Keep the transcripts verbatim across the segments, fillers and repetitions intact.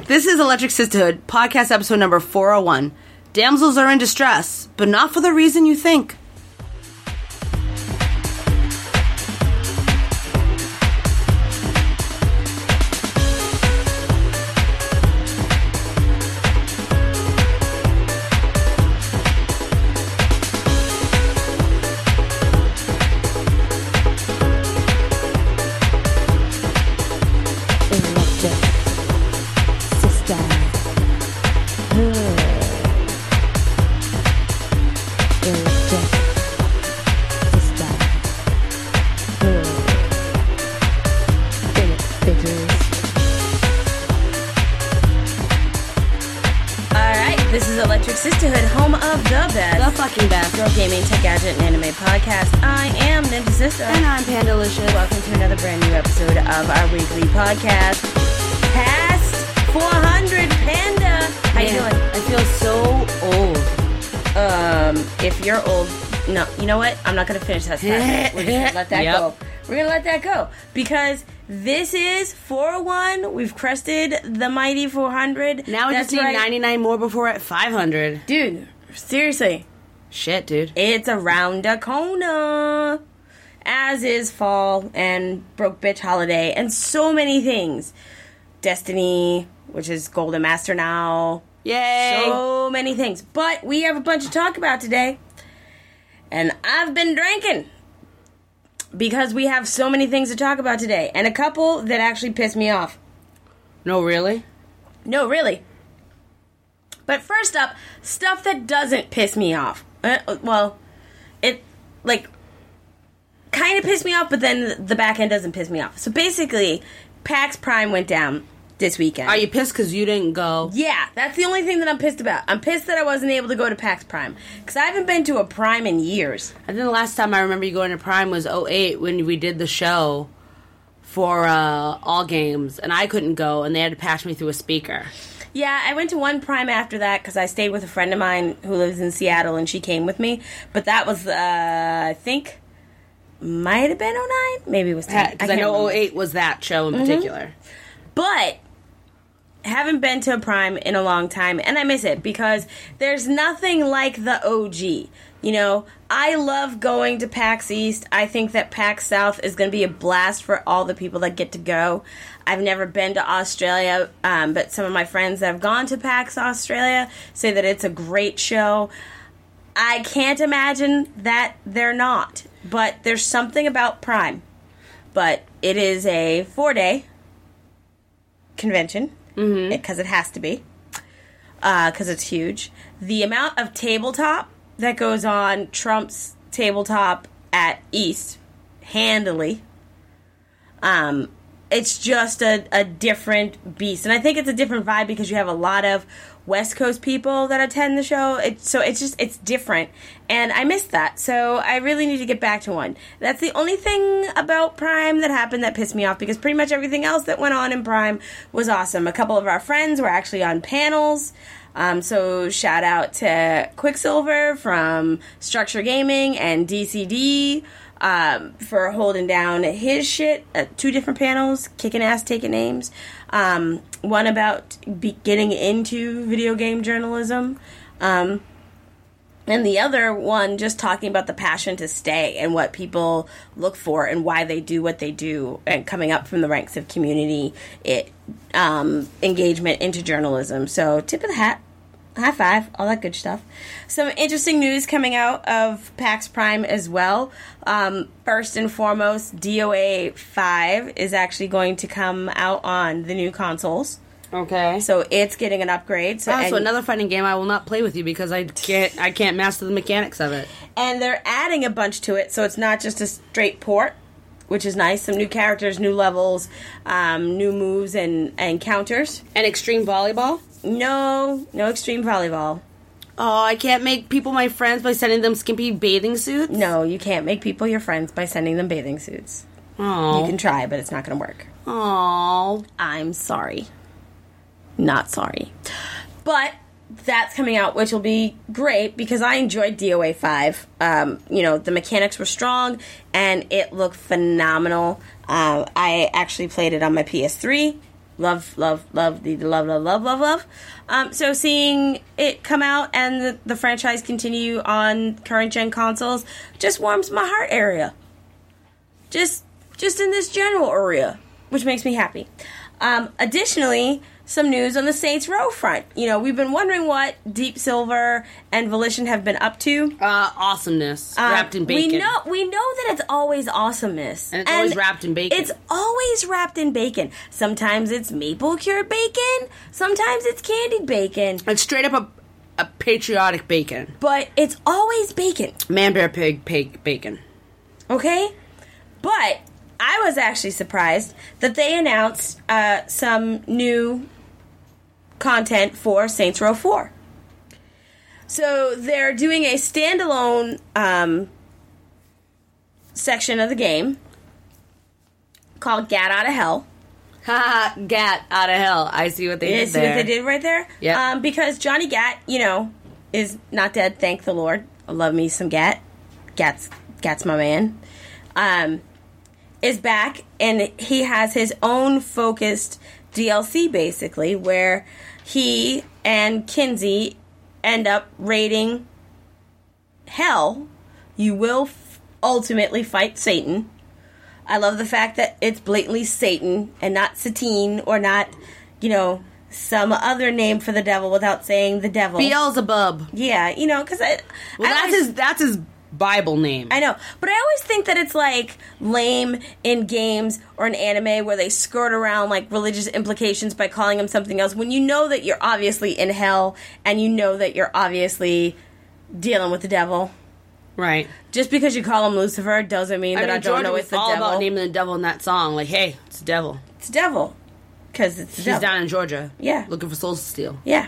This is Electric Sisterhood, podcast episode number four oh one. Damsels are in distress, but not for the reason you think. Sisterhood, home of the best, the fucking best, girl gaming, tech gadget, and anime podcast. I am Ninja Sister, and I'm Pandalicious. Welcome to another brand new episode of our weekly podcast. Past four hundred, Panda. How Man, you doing? I feel so old. Um, if you're old, no, you know what? I'm not gonna finish that sentence. We're just gonna let that Yep. go. We're gonna let that go because this is four oh one. We've crested the mighty four hundred. Now we That's just need right. ninety-nine more before we're at five hundred. Dude, seriously. Shit, dude. It's around the corner. As is fall and Broke Bitch Holiday and so many things. Destiny, which is Golden Master now. Yay! So many things. But we have a bunch to talk about today. And I've been drinking. Because we have so many things to talk about today. And a couple that actually pissed me off. No, really? No, really. But first up, stuff that doesn't piss me off. Uh, well, it, like, kind of pissed me off, but then the back end doesn't piss me off. So basically, PAX Prime went down this weekend. Are you pissed because you didn't go? Yeah, that's the only thing that I'm pissed about. I'm pissed that I wasn't able to go to PAX Prime. Because I haven't been to a Prime in years. I think the last time I remember you going to Prime was oh eight when we did the show for uh, All Games, and I couldn't go, and they had to patch me through a speaker. Yeah, I went to one Prime after that because I stayed with a friend of mine who lives in Seattle, and she came with me. But that was, uh, I think, might have been oh nine? Maybe it was ten. Because I, I know oh eight was that show in mm-hmm. particular. But haven't been to a Prime in a long time, and I miss it because there's nothing like the O G. You know, I love going to PAX East. I think that PAX South is going to be a blast for all the people that get to go. I've never been to Australia, um, but some of my friends that have gone to PAX Australia say that it's a great show. I can't imagine that they're not, but there's something about Prime. But it is a four-day convention. Mm-hmm. Because it has to be. Because uh, it's huge. The amount of tabletop that goes on Trump's tabletop at East, handily, um, it's just a, a different beast. And I think it's a different vibe because you have a lot of West Coast people that attend the show. It, so it's just, it's different. And I missed that. So I really need to get back to one. That's the only thing about Prime that happened that pissed me off because pretty much everything else that went on in Prime was awesome. A couple of our friends were actually on panels. Um, so shout out to Quicksilver from Structure Gaming and D C D um, for holding down his shit at two different panels, kicking ass, taking names. Um, one about be- getting into video game journalism. Um, and the other one just talking about the passion to stay and what people look for and why they do what they do and coming up from the ranks of community it, um, engagement into journalism. So tip of the hat. High five, all that good stuff. Some interesting news coming out of PAX Prime as well. Um, first and foremost, D O A five is actually going to come out on the new consoles. Okay. So it's getting an upgrade. So, oh, and, so another fighting game I will not play with you because I can't I can't master the mechanics of it. And they're adding a bunch to it, so it's not just a straight port, which is nice. Some new characters, new levels, um, new moves and, and counters. And Extreme Volleyball? No, no Extreme Volleyball. Oh, I can't make people my friends by sending them skimpy bathing suits? No, you can't make people your friends by sending them bathing suits. Oh. You can try, but it's not going to work. Oh. I'm sorry. Not sorry. But that's coming out, which will be great because I enjoyed D O A five. Um, you know, the mechanics were strong and it looked phenomenal. Uh, I actually played it on my P S three Love, love, love, need to love, love, love, love, love. Um, so seeing it come out and the, the franchise continue on current gen consoles just warms my heart area. Just, just in this general area, which makes me happy. Um, additionally, some news on the Saints Row front. You know, we've been wondering what Deep Silver and Volition have been up to. Uh, awesomeness. Um, wrapped in bacon. We know we know that it's always awesomeness. And it's and always wrapped in bacon. It's always wrapped in bacon. Sometimes it's maple cured bacon. Sometimes it's candied bacon. It's straight up a, a patriotic bacon. But it's always bacon. Man, bear, pig, pig, bacon. Okay? But I was actually surprised that they announced uh, some new content for Saints Row four. So they're doing a standalone um, section of the game called Gat Out of Hell. Haha, Gat out of hell. I see what they You did see there. what they did right there? Yeah. Um, because Johnny Gat, you know, is not dead, thank the Lord. I love me some Gat. Gat's, Gat's my man. Um, is back, and he has his own focused D L C, basically, where he and Kinsey end up raiding hell. You will f- ultimately fight Satan. I love the fact that it's blatantly Satan and not Satine or not, you know, some other name for the devil without saying the devil. Beelzebub. Yeah, you know, because I. Well, I that's always, his. That's his Bible name. I know, but I always think that it's like lame in games or in anime where they skirt around like religious implications by calling him something else when you know that you're obviously in hell and you know that you're obviously dealing with the devil. Right. Just because you call him Lucifer doesn't mean I that mean, I don't Georgia know was it's the all devil. about naming the devil in that song. Like, hey, it's the devil. It's the devil. Because it's the He's devil. down in Georgia. Yeah. Looking for souls to steal. Yeah.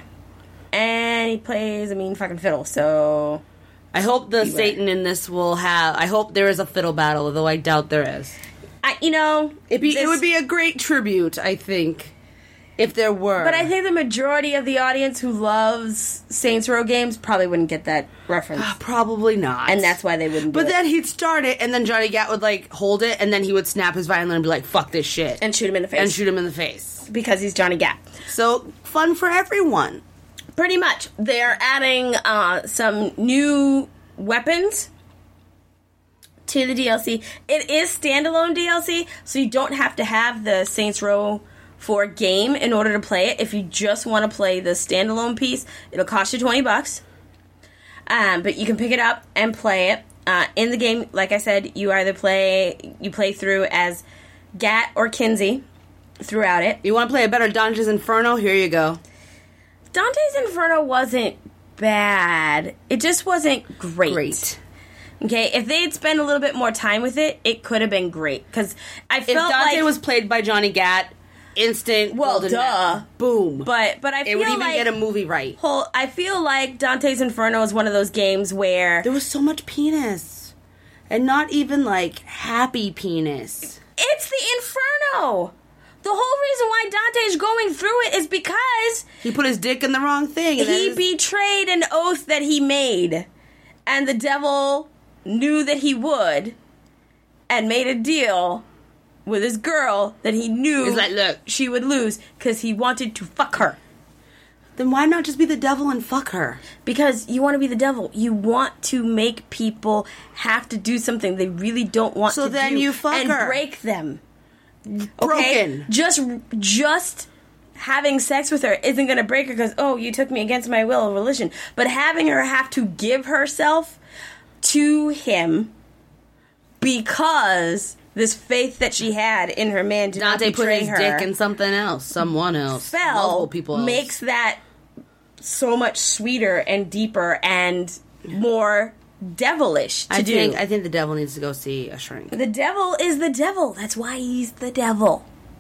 And he plays a mean fucking fiddle, so... I hope the Beware. Satan in this will have... I hope there is a fiddle battle, although I doubt there is. I, you know... It'd be, this- it would be a great tribute, I think, if there were. But I think the majority of the audience who loves Saints Row games probably wouldn't get that reference. Uh, Probably not. And that's why they wouldn't do But it. then he'd start it, and then Johnny Gat would, like, hold it, and then he would snap his violin and be like, fuck this shit. And shoot him in the face. And shoot him in the face. Because he's Johnny Gat. So, fun for everyone. Pretty much. They're adding uh, some new weapons to the D L C. It is standalone D L C, so you don't have to have the Saints Row four game in order to play it. If you just want to play the standalone piece, it'll cost you twenty bucks. Um, but you can pick it up and play it. Uh, in the game, like I said, you either play you play through as Gat or Kinsey throughout it. You want to play a better Dante's Inferno? Here you go. Dante's Inferno wasn't bad. It just wasn't great. Great. Okay, if they'd spent a little bit more time with it, it could have been great. Because I If felt Dante like... was played by Johnny Gat, instant Well, golden duh. net. Boom. But, but I it feel would even like... get a movie right. Whole, I feel like Dante's Inferno is one of those games where... There was so much penis. And not even, like, happy penis. It's the Inferno! The whole reason why Dante's going through it is because... He put his dick in the wrong thing. And he then his- betrayed an oath that he made. And the devil knew that he would. And made a deal with his girl that he knew He's like, look. she would lose. Because he wanted to fuck her. Then why not just be the devil and fuck her? Because you want to be the devil. You want to make people have to do something they really don't want So to then do. you fuck and her. break them. Okay? Broken. Just, just having sex with her isn't going to break her because, oh, you took me against my will of religion. But having her have to give herself to him because this faith that she had in her man did Dante not put betray his her dick in something else. Someone else. Multiple fell people else. makes that so much sweeter and deeper and more devilish to I do. think I think the devil needs to go see a shrink. The devil is the devil. That's why he's the devil.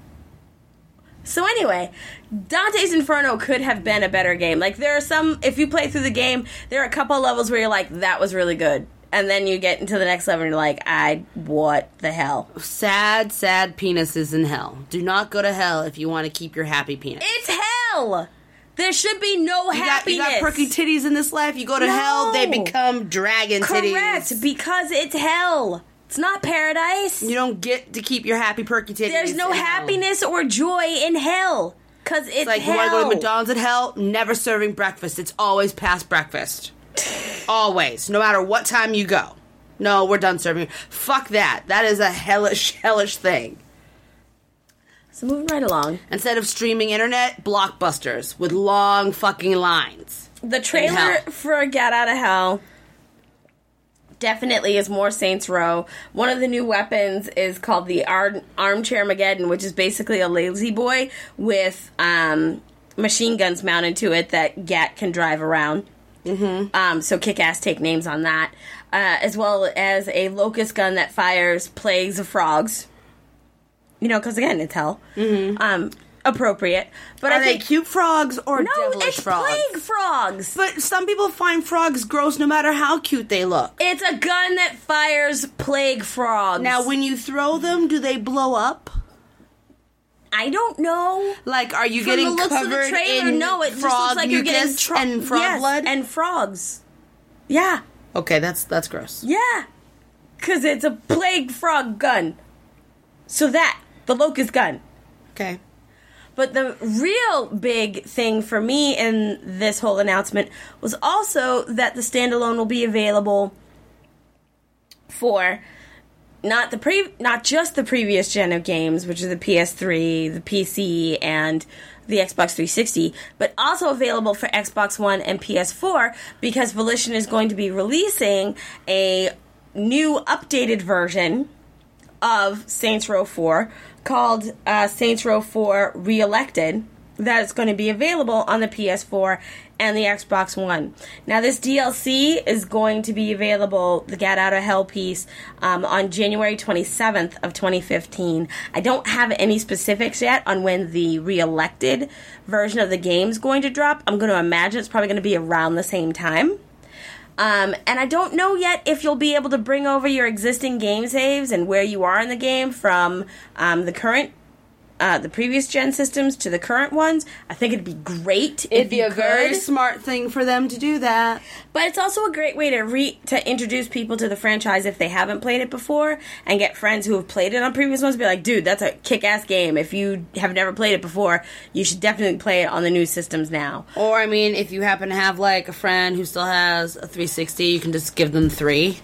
So anyway, Dante's Inferno could have been a better game. Like, there are some, if you play through the game, there are a couple levels where you're like, that was really good. And then you get into the next level and you're like, I, what the hell? Sad, sad penises in hell. Do not go to hell if you want to keep your happy penis. It's hell! There should be no You got, happiness. you got perky titties in this life. You go to No. hell, they become dragon titties. Correct, because it's hell. It's not paradise. You don't get to keep your happy perky titties. There's no in hell. happiness or joy in hell. Because it's, It's like, hell. you want to go to McDonald's at hell? Never serving breakfast. It's always past breakfast. Always. No matter what time you go. No, we're done serving. Fuck that. That is a hellish, hellish thing. So moving right along. Instead of streaming internet, blockbusters with long fucking lines. The trailer for Get Out of Hell definitely is more Saints Row. One of the new weapons is called the Ar- Armchair Mageddon, which is basically a lazy boy with um, machine guns mounted to it that Gat can drive around. Mm-hmm. Um, so Kick-Ass take names on that. Uh, as well as a locust gun that fires plagues of frogs. You know, because again, it's hell. Mm-hmm. Um, appropriate. But Are I they think, cute frogs or no, devilish it's frogs? plague frogs. But some people find frogs gross no matter how cute they look. It's a gun that fires plague frogs. Now, when you throw them, do they blow up? I don't know. Like, are you From getting the looks covered of the trailer, in no, it just frog looks like you're getting mucus tro- and frog yes, blood? and frogs. Yeah, Okay, that's that's gross. yeah, because it's a plague frog gun. So that the locust gun. Okay. But the real big thing for me in this whole announcement was also that the standalone will be available for not the pre not just the previous gen of games, which are the P S three, the P C, and the Xbox three sixty, but also available for Xbox One and P S four, because Volition is going to be releasing a new updated version of Saints Row four called uh, Saints Row four Reelected, that is going to be available on the P S four and the Xbox One. Now, this D L C is going to be available, the Get Out of Hell piece, um, on January twenty-seventh of twenty fifteen. I don't have any specifics yet on when the Reelected version of the game is going to drop. I'm going to imagine it's probably going to be around the same time. Um, and I don't know yet if you'll be able to bring over your existing game saves and where you are in the game from um, the current, uh, the previous gen systems to the current ones. I think it'd be great. It'd if be you a very could. smart thing for them to do that. But it's also a great way to re- to introduce people to the franchise if they haven't played it before, and get friends who have played it on previous ones to be like, dude, that's a kick-ass game. If you have never played it before, you should definitely play it on the new systems now. Or, I mean, if you happen to have, like, a friend who still has a three sixty, you can just give them three.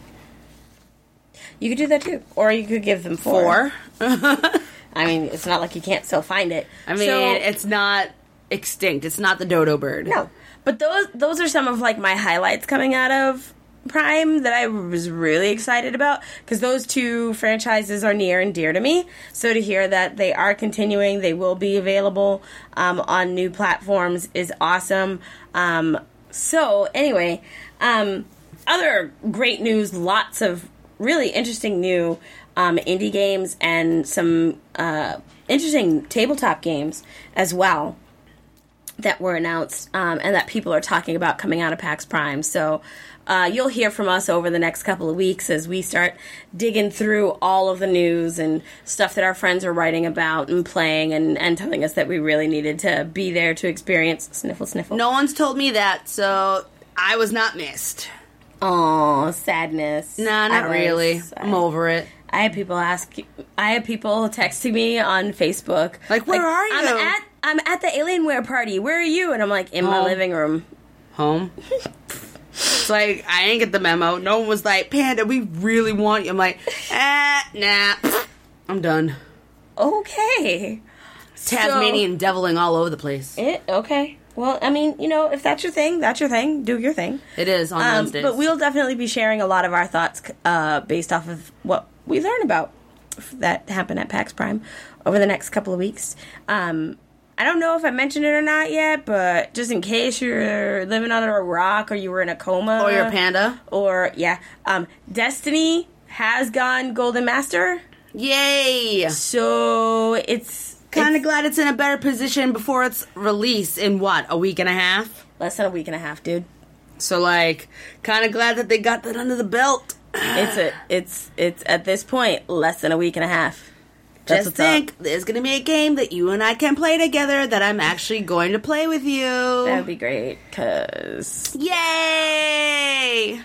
You could do that too. Or you could give them four. Four. I mean, it's not like you can't still find it. I mean, So- it's not extinct. It's not the dodo bird. No, but those those are some of like my highlights coming out of Prime that I was really excited about, because those two franchises are near and dear to me. So to hear that they are continuing, they will be available um, on new platforms is awesome. Um, so anyway, um, other great news, lots of really interesting new um, indie games and some uh, interesting tabletop games as well that were announced um, and that people are talking about coming out of PAX Prime. So uh, you'll hear from us over the next couple of weeks as we start digging through all of the news and stuff that our friends are writing about and playing and, and telling us that we really needed to be there to experience. Sniffle, sniffle. No one's told me that, so I was not missed. Aw, sadness. Nah, not I was- really. I- I'm over it. I had people ask. I had people texting me on Facebook, Like, where are you? I'm at I'm at the Alienware party. Where are you? And I'm like, in my Home. living room. Home. It's like, I ain't get the memo. No one was like, Panda, we really want you. I'm like, eh, nah. I'm done. Okay. Tasmanian deviling all over the place. So, it okay. Well, I mean, you know, if that's your thing, that's your thing. Do your thing. It is on Um, Wednesdays. but we'll definitely be sharing a lot of our thoughts uh, based off of what we learn about that happened at PAX Prime over the next couple of weeks. Um, I don't know if I mentioned it or not yet, but just in case you're living under a rock or you were in a coma. Or your panda. Or, yeah. Um, Destiny has gone Golden Master. Yay! So it's Kind of glad it's in a better position before its release in, what, a week and a half? less than a week and a half, dude. So, like, kind of glad that they got that under the belt. It's a, it's, it's at this point less than a week and a half. That's Just what's up. think, there's going to be a game that you and I can play together that I'm actually going to play with you. That would be great, because... Yay!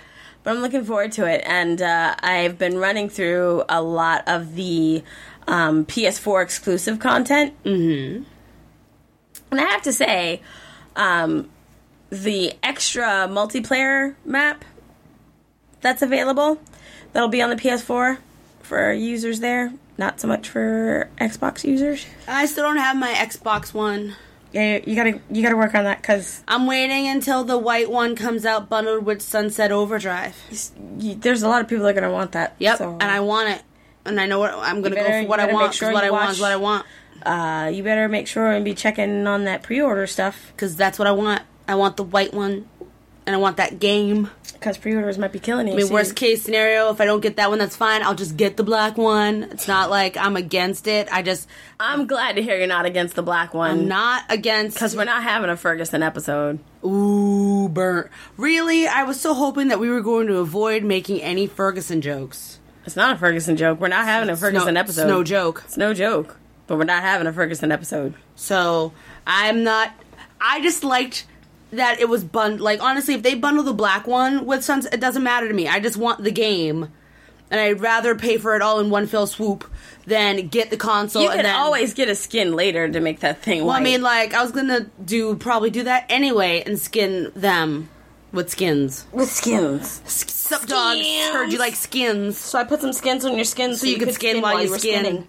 but I'm looking forward to it. And uh, I've been running through a lot of the um, P S four exclusive content. Mm-hmm. And I have to say, um, the extra multiplayer map that's available, that'll be on the P S four for users there. Not so much for Xbox users. I still don't have my Xbox One. Yeah, you gotta you gotta work on that because I'm waiting until the white one comes out bundled with Sunset Overdrive. there's a lot of people that are gonna want that. Yep, so. and I want it, and I know what I'm gonna better- go for. What you I better want, make sure 'cause what you I want watch- is what I want, Uh, you better make sure and be checking on that pre-order stuff because that's what I want. I want the white one, and I want that game. because pre-orders might be killing you. I mean, so worst you- case scenario, if I don't get that one, that's fine. I'll just get the black one. It's not like I'm against it. I just I'm glad to hear you're not against the black I'm one not against. because we're not having a Ferguson episode. Ooh, burnt. Really? I was so hoping that we were going to avoid making any Ferguson jokes. It's not a Ferguson joke. We're not having a Ferguson no, episode. It's no joke. It's no joke. But we're not having a Ferguson episode. So I'm not. I just liked that it was bundled. Like honestly, if they bundle the black one with Sunset, it doesn't matter to me. I just want the game, and I'd rather pay for it all in one fell swoop than get the console. You and can then, always get a skin later to make that thing Well, white. I mean, like I was gonna do probably do that anyway and skin them with skins. with skins. Sup, dogs? Skins. Heard you like skins. So I put some skins on your skin so, So you could skin while you were skin. skinning.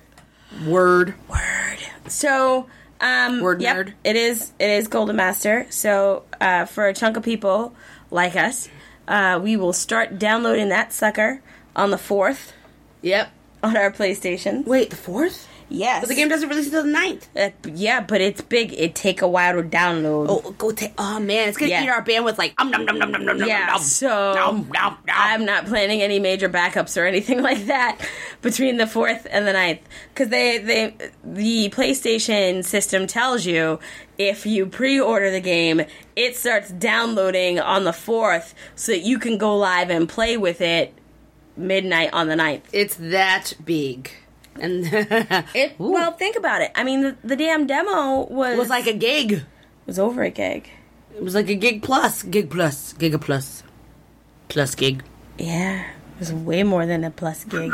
Word. Word. So, um, Word yep, nerd. it is. It is Golden Master. So, uh, for a chunk of people like us, uh, we will start downloading that sucker on the fourth Yep. on our PlayStation. Wait, the fourth? Yes, But the game doesn't release until the ninth. Uh, yeah, but it's big. It take a while to download. Oh, go take. Oh man, it's gonna Yeah. eat our bandwidth like um nom nom nom nom nom Yeah, nom. so nom, nom, nom. I'm not planning any major backups or anything like that between the fourth and the ninth because they they the PlayStation system tells you if you pre-order the game, it starts downloading on the fourth so that you can go live and play with it midnight on the ninth. It's that big, and It Ooh. well, think about it. I mean, the, the damn demo was it was like a gig. was over a gig. It was like a gig plus, gig plus, giga plus, plus gig. Yeah, it was way more than a plus gig.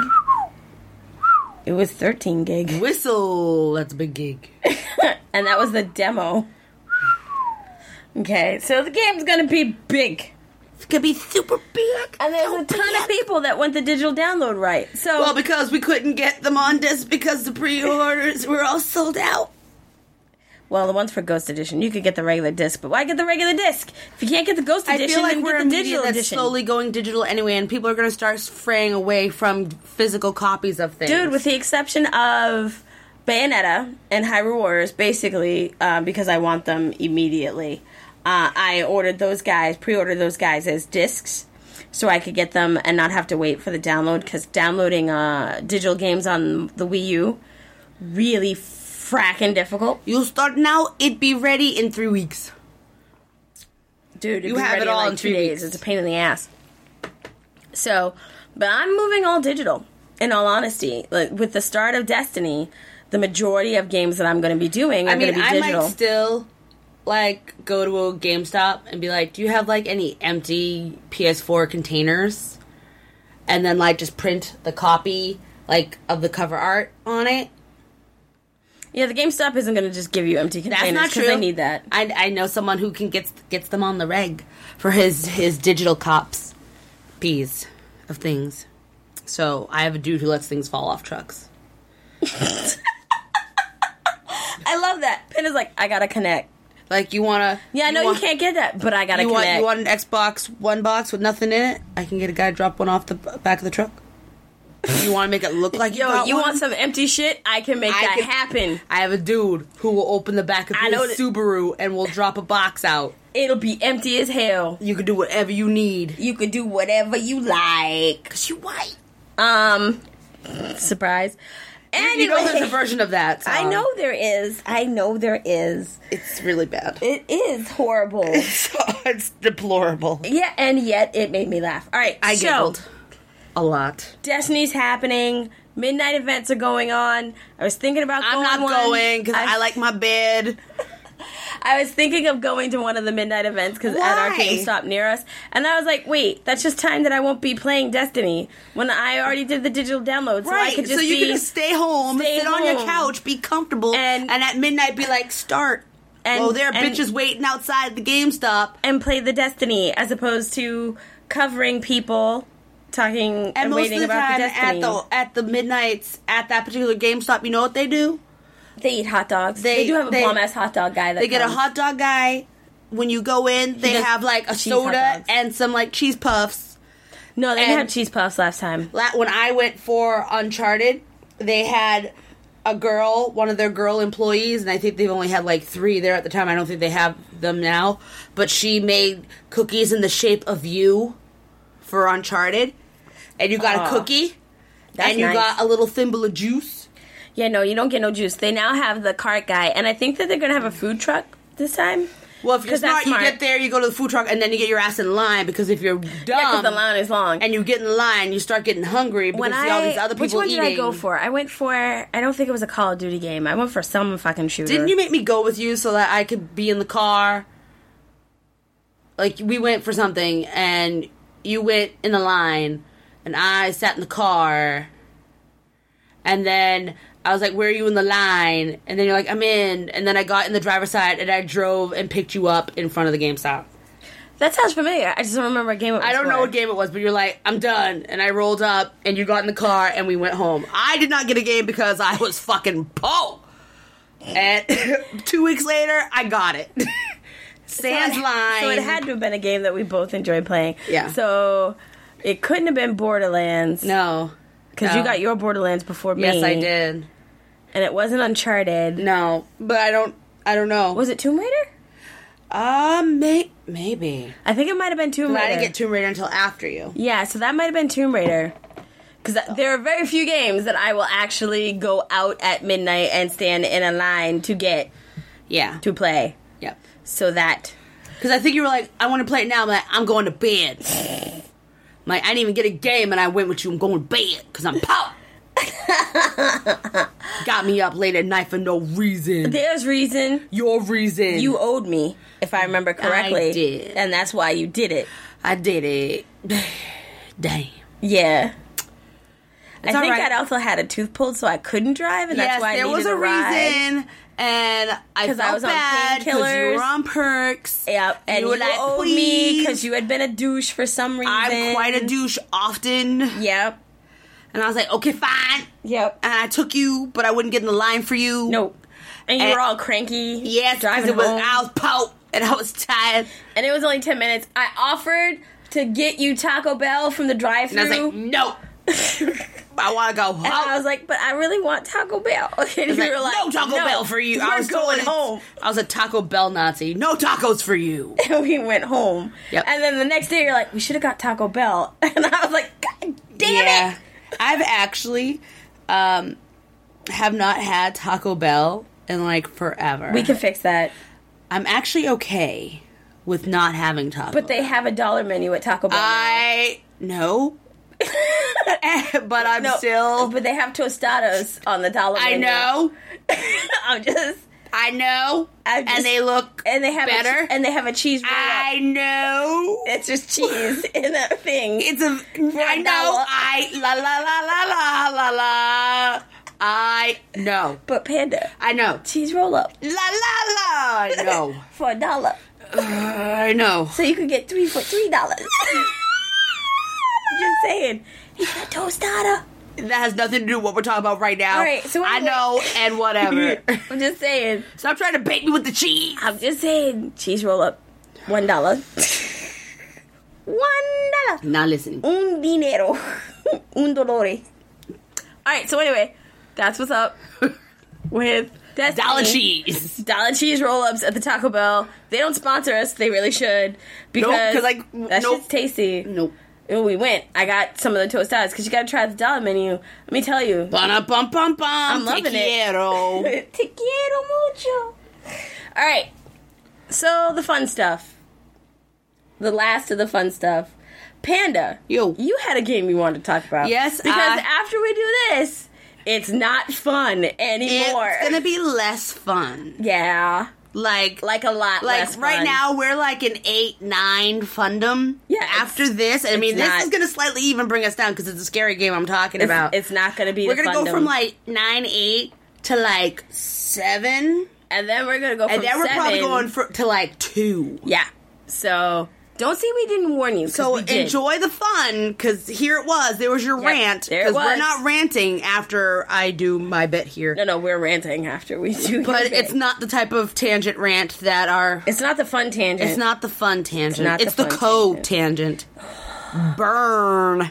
It was thirteen gig. Whistle. That's a big gig. And that was the demo. Okay, so the game's gonna be big. It's gonna be super big. And there's a ton of people that want the digital download right. So Well, because we couldn't get them on disc because the pre-orders were all sold out. well, the ones for Ghost Edition, you could get the regular disc, but why get the regular disc? If you can't get the Ghost I Edition, feel like then we're get a the media digital that's edition. slowly going digital anyway, and people are going to start fraying away from physical copies of things. Dude, with the exception of Bayonetta and Hyrule Warriors, basically, um, because I want them immediately, uh, I ordered those guys, pre-ordered those guys as discs, so I could get them and not have to wait for the download, because downloading uh, digital games on the Wii U, really fracking difficult. You'll start now. It'd be ready in three weeks. Dude, it'd You be have ready it all in, like in two three days. weeks. It's a pain in the ass. So, but I'm moving all digital, in all honesty. Like, with the start of Destiny, the majority of games that I'm going to be doing are I mean, going to be I digital. might still like go to a GameStop and be like, "Do you have like any empty P S four containers?" And then like just print the copy like of the cover art on it. Yeah, the GameStop isn't going to just give you empty That's containers not 'cause true. they need that. I, I know someone who can gets gets them on the reg for his his digital cops, piece of things. So I have a dude who lets things fall off trucks. I love that. Pin is like, I gotta connect. Like you wanna? Yeah, I know you, want, can't get that, but I gotta You want connect. you want an Xbox One box with nothing in it? I can get a guy to drop one off the b- back of the truck. You want to make it look like you Yo, got you one? want some empty shit? I can make I that can- happen. I have a dude who will open the back of I his know that- Subaru and will drop a box out. It'll be empty as hell. You can do whatever you need. You could do whatever you like. Cause you white. Um, surprise. Anyway, You know there's a version of that song. I know there is. I know there is. It's really bad. It is horrible. It's, it's deplorable. Yeah, and yet it made me laugh. All right, I so giggled a lot. Destiny's happening. Midnight events are going on. I was thinking about I'm going not one. going because I, I like my bed. I was thinking of going to one of the midnight events because at our Why? GameStop near us, and I was like, "Wait, that's just time that I won't be playing Destiny when I already did the digital download, so Right, I could just so you be can just stay home, stay sit on your home. couch, be comfortable, And- and, at midnight be like, start. And- oh, there are and- bitches waiting outside the GameStop. and play the Destiny as opposed to covering people talking and, And most waiting of the about time the Destiny." at the at the midnights at that particular GameStop, you know what they do? They eat hot dogs. They, They- do have a they- bomb ass hot dog guy. That They get a comes. hot dog guy. When you go in, they does have like a cheese hot soda dogs. and some like cheese puffs. No, they didn't and- have cheese puffs last time. La- When I went for Uncharted, they had a girl, one of their girl employees, and I think they've only had like three there at the time. I don't think they have them now. But she made cookies in the shape of you for Uncharted. And you got Aw. a cookie. That's and you nice. got a little thimble of juice. Yeah, no, you don't get no juice. They now have the cart guy, and I think that they're gonna have a food truck this time. Well, if you're 'Cause that's smart, you smart. get there, you go to the food truck, and then you get your ass in line. Because if you're dumb Yeah, because the line is long. and you get in line, you start getting hungry because when you see all these I, other people which one eating. did I go for? I went for. I don't think it was a Call of Duty game. I went for some fucking shooter. Didn't you make me go with you so that I could be in the car? Like, we went for something, and you went in the line, and I sat in the car, and then I was like, where are you in the line? And then you're like, I'm in. And then I got in the driver's side, and I drove and picked you up in front of the GameStop. That sounds familiar. I just don't remember what game it was. I don't for. know what game it was, but you're like, I'm done. And I rolled up, and you got in the car, and we went home. I did not get a game because I was fucking po. And two weeks later, I got it. Sans so it, line. So it had to have been a game that we both enjoyed playing. Yeah. So it couldn't have been Borderlands. No. Because No. you got your Borderlands before me. Yes, I did. And it wasn't Uncharted. No, but I don't. I don't know. Was it Tomb Raider? Uh, may- maybe. I think it might have been Tomb But Raider. I didn't get Tomb Raider until after you. Yeah, so that might have been Tomb Raider. Because there are very few games that I will actually go out at midnight and stand in a line to get Yeah. to play. Yep. So that. Because I think you were like, I want to play it now. I'm like, I'm going to bed. I'm like, I didn't even get a game, and I went with you. I'm going to bed because I'm pop. Got me up late at night for no reason. There's reason. Your reason. You owed me, if I remember correctly. I did. And that's why you did it. I did it. Damn. Yeah. I all think right. I'd also had a tooth pulled, so I couldn't drive, and that's Yes, why I there needed was a a ride. reason, and I 'Cause felt I was on bad because you painkillers. were on perks. Yep, and you you, were like, owed me "Please." because you had been a douche for some reason. I'm quite a douche often, Yep, and I was like, okay, fine. yep. And I took you, but I wouldn't get in the line for you. Nope. And you And- were all cranky. Yes, because driving it was home. I was pout and I was tired, And it was only ten minutes. I offered to get you Taco Bell from the and I was drive-thru. like, no. I want to go home. And I was like, but I really want Taco Bell. And I was you like, were like, no Taco Bell for you. We're I was going totally- home. I was a Taco Bell Nazi. No tacos for you. And we went home. Yep. And then the next day, you're like, we should have got Taco Bell. And I was like, God damn yeah. it. I've actually um, have not had Taco Bell in like forever. We can fix that. I'm actually okay with not having Taco But they have a dollar menu at Taco Bell. now. I no. But I'm No, still But they have tostadas on the dollar I menu. know. I'm just. I know. I'm just- and they look And they have better. A, and they have a cheese roll. I know. It's just cheese in a thing. It's a I know. dollar. I la la la la la la la. I know. But Panda, I know. cheese roll up La la la. I know. for a dollar. Uh, I know. So you could get three for three dollars. I'm just saying. You got a tostada. That has nothing to do with what we're talking about right now. All right, so I anyway- know, and whatever. I'm just saying. Stop trying to bait me with the cheese. I'm just saying. Cheese roll up. One dollar. One dollar. Not listening. Un dinero. Un dolore. Alright, so anyway, that's what's up with Destiny. Dollar cheese. Dollar cheese roll-ups at the Taco Bell. They don't sponsor us. They really should. Because Nope, 'cause, like, that nope. shit's tasty. Nope. When we went, I got some of the tostadas because you got to try the dollar menu. Let me tell you. Bum bum bum bum. I'm loving it. it. Te quiero mucho. All right. So the fun stuff. The last of the fun stuff. Panda. Yo. You had a game you wanted to talk about. Yes, Because I- after we do this, it's not fun anymore. It's gonna be less fun. Yeah. Like, Like a lot like less right fun. now we're like an eight, nine fundum. Yeah, it's- After this, I mean, it's this not- is going to slightly even bring us down because it's a scary game I'm talking It's, about. it's not going to be we're the going to go Fundum. from like nine, eight to like seven, And then we're going to go from and then we're seven. probably going for, to like two. Yeah. So, don't say we didn't warn you. 'cause So we did. enjoy the fun, because here it was. There was your Yep, rant. there it Because we're was. not ranting after I do my bit here. No, no, we're ranting after we do your But bit. it's not the type of tangent rant that are... It's not the fun tangent. It's not the fun tangent. not It's, the the, fun co-tangent. Burn.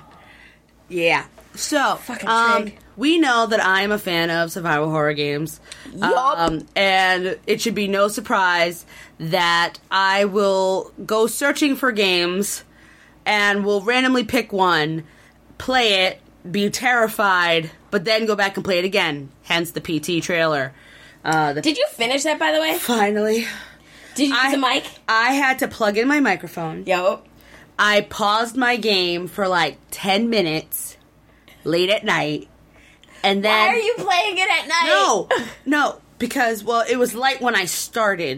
Yeah. So, Fucking um, trig. we know that I am a fan of survival horror games. Yup. Um, and it should be no surprise that I will go searching for games and will randomly pick one, play it, be terrified, but then go back and play it again. Hence the P T trailer. Uh, the Did you finish that, by the way? Finally. Did you use I, a mic? I had to plug in my microphone. Yo. I paused my game for like ten minutes late at night. And then Why are you playing it at night? No. No, because well, it was light when I started.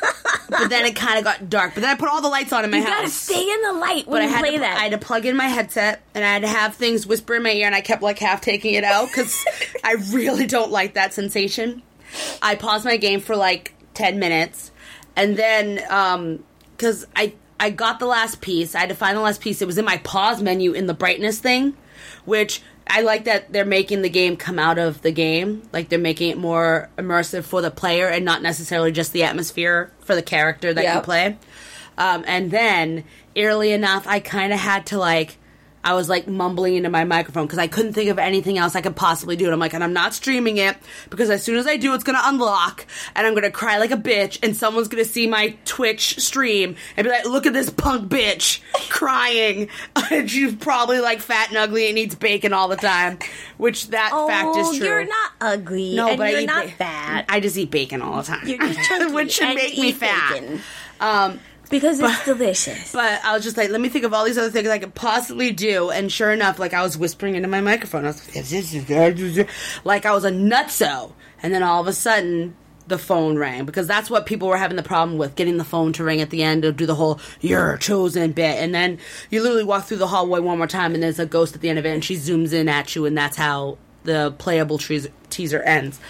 But then it kind of got dark. But then I put all the lights on in my You house. gotta stay in the light but when I you had play to, that. I had to plug in my headset, and I had to have things whisper in my ear, and I kept like half taking it out because I really don't like that sensation. I paused my game for like ten minutes, and then um, because I I got the last piece, I had to find the last piece. It was in my pause menu in the brightness thing, which I like that they're making the game come out of the game. Like, they're making it more immersive for the player and not necessarily just the atmosphere for the character that you Yep. play. Um, and then, eerily enough, I kind of had to, like, I was, like, mumbling into my microphone because I couldn't think of anything else I could possibly do. And I'm like, and I'm not streaming it because as soon as I do, it's going to unlock and I'm going to cry like a bitch and someone's going to see my Twitch stream and be like, look at this punk bitch crying. And she's probably, like, fat and ugly and eats bacon all the time, which that oh, fact is true. you're not ugly. No, and but you're I eat not ba- fat. I just eat bacon all the time. You're just chunky which should and make me eat fat. bacon. Um, Because it's delicious. But I was just like, let me think of all these other things I could possibly do. And sure enough, like, I was whispering into my microphone. I was like, this is like I was a nutso. And then all of a sudden, the phone rang. Because that's what people were having the problem with, getting the phone to ring at the end to do the whole, you're chosen bit. And then you literally walk through the hallway one more time, and there's a ghost at the end of it, and she zooms in at you, and that's how the playable teaser, teaser ends.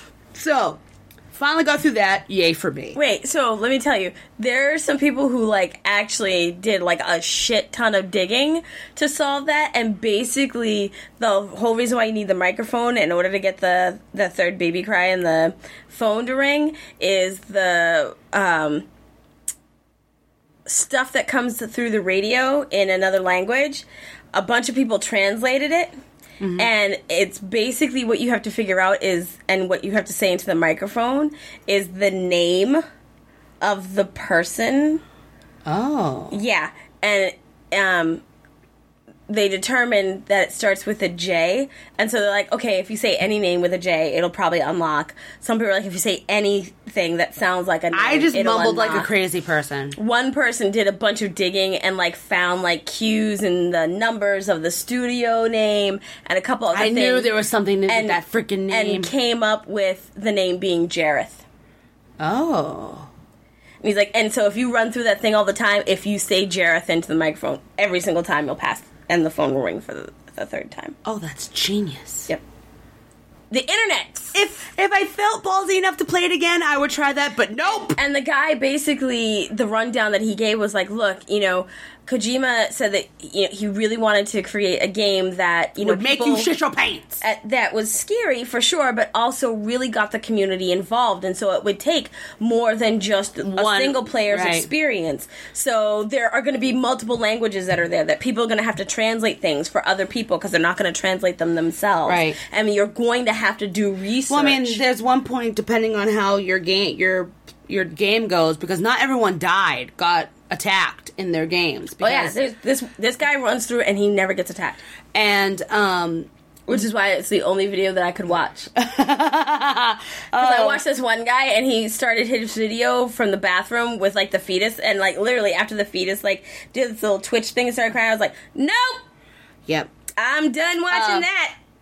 So, finally got through that. Yay for me. Wait, so let me tell you, there are some people who like actually did like a shit ton of digging to solve that, and basically the whole reason why you need the microphone in order to get the the third baby cry and the phone to ring is the um, stuff that comes through the radio in another language. A bunch of people translated it. Mm-hmm. And it's basically what you have to figure out is, and what you have to say into the microphone is the name of the person. Oh. Yeah. And um, they determined that it starts with a J. And so they're like, okay, if you say any name with a J, it'll probably unlock. Some people are like, if you say anything that sounds like a name, I just it'll mumbled like unlock. a crazy person. One person did a bunch of digging and like found like cues and the numbers of the studio name and a couple other I things. knew there was something to and, that freaking name. and came up with the name being Jareth. Oh. And he's like, and so if you run through that thing all the time, if you say Jareth into the microphone, every single time you'll pass and the phone will ring for the, the third time. Oh, that's genius. Yep. The internet. If if I felt ballsy enough to play it again, I would try that, but nope. And the guy basically, the rundown that he gave was like, look, you know, Kojima said that you know, he really wanted to create a game that, you know, Would make people- you shit your pants. Uh, that was scary for sure, but also really got the community involved, and so it would take more than just a One- single player's right. experience. So there are going to be multiple languages that are there that people are going to have to translate things for other people because they're not going to translate them themselves. Right. I mean, you're going to have to do research. Well, I mean, there's one point depending on how your game your your game goes, because not everyone died, got attacked in their games. oh yeah, because- there's, this this guy runs through and he never gets attacked, and um, which is why it's the only video that I could watch. Because I watched this one guy and he started his video from the bathroom with like the fetus, and like literally after the fetus like did this little twitch thing and started crying, I was like, nope, yep. I'm done watching Um, that.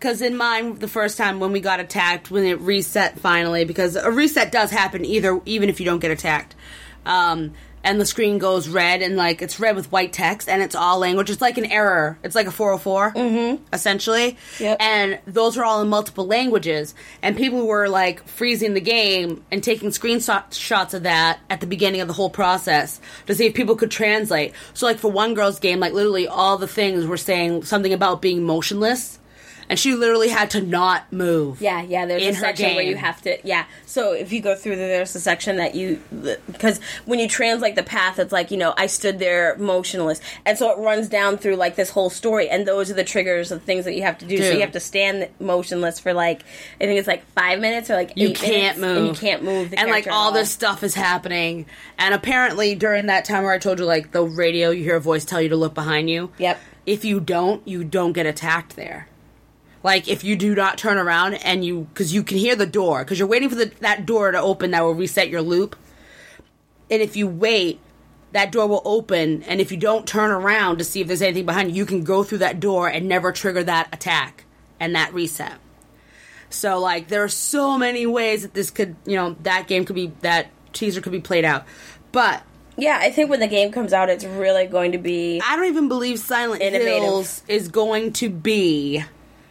Because in mine, the first time when we got attacked, when it reset finally, because a reset does happen either, even if you don't get attacked. Um, and the screen goes red, and like it's red with white text, and it's all language. It's like an error. It's like a four oh four, mm-hmm. essentially. Yep. And those are all in multiple languages. And people were like freezing the game and taking screenshots of that at the beginning of the whole process to see if people could translate. So like for one girl's game, like literally all the things were saying something about being motionless. And she literally had to not move. Yeah, yeah, there's in a section game. where you have to, yeah. So if you go through there, there's a section that you, because when you translate the path, it's like, you know, I stood there motionless. And so it runs down through, like, this whole story, and those are the triggers of things that you have to do. Dude. So you have to stand motionless for, like, I think it's, like, five minutes or, like, eight You can't minutes, move. And you can't move the And, like, character at all this stuff is happening. And apparently, during that time where I told you, like, the radio, you hear a voice tell you to look behind you. Yep. If you don't, you don't get attacked there. Like, if you do not turn around and you... Because you can hear the door. Because you're waiting for the, that door to open that will reset your loop. And if you wait, that door will open. And if you don't turn around to see if there's anything behind you, you can go through that door and never trigger that attack and that reset. So, like, there are so many ways that this could... You know, that game could be... That teaser could be played out. But... Yeah, I think when the game comes out, it's really going to be... I don't even believe Silent innovative. Hills is going to be...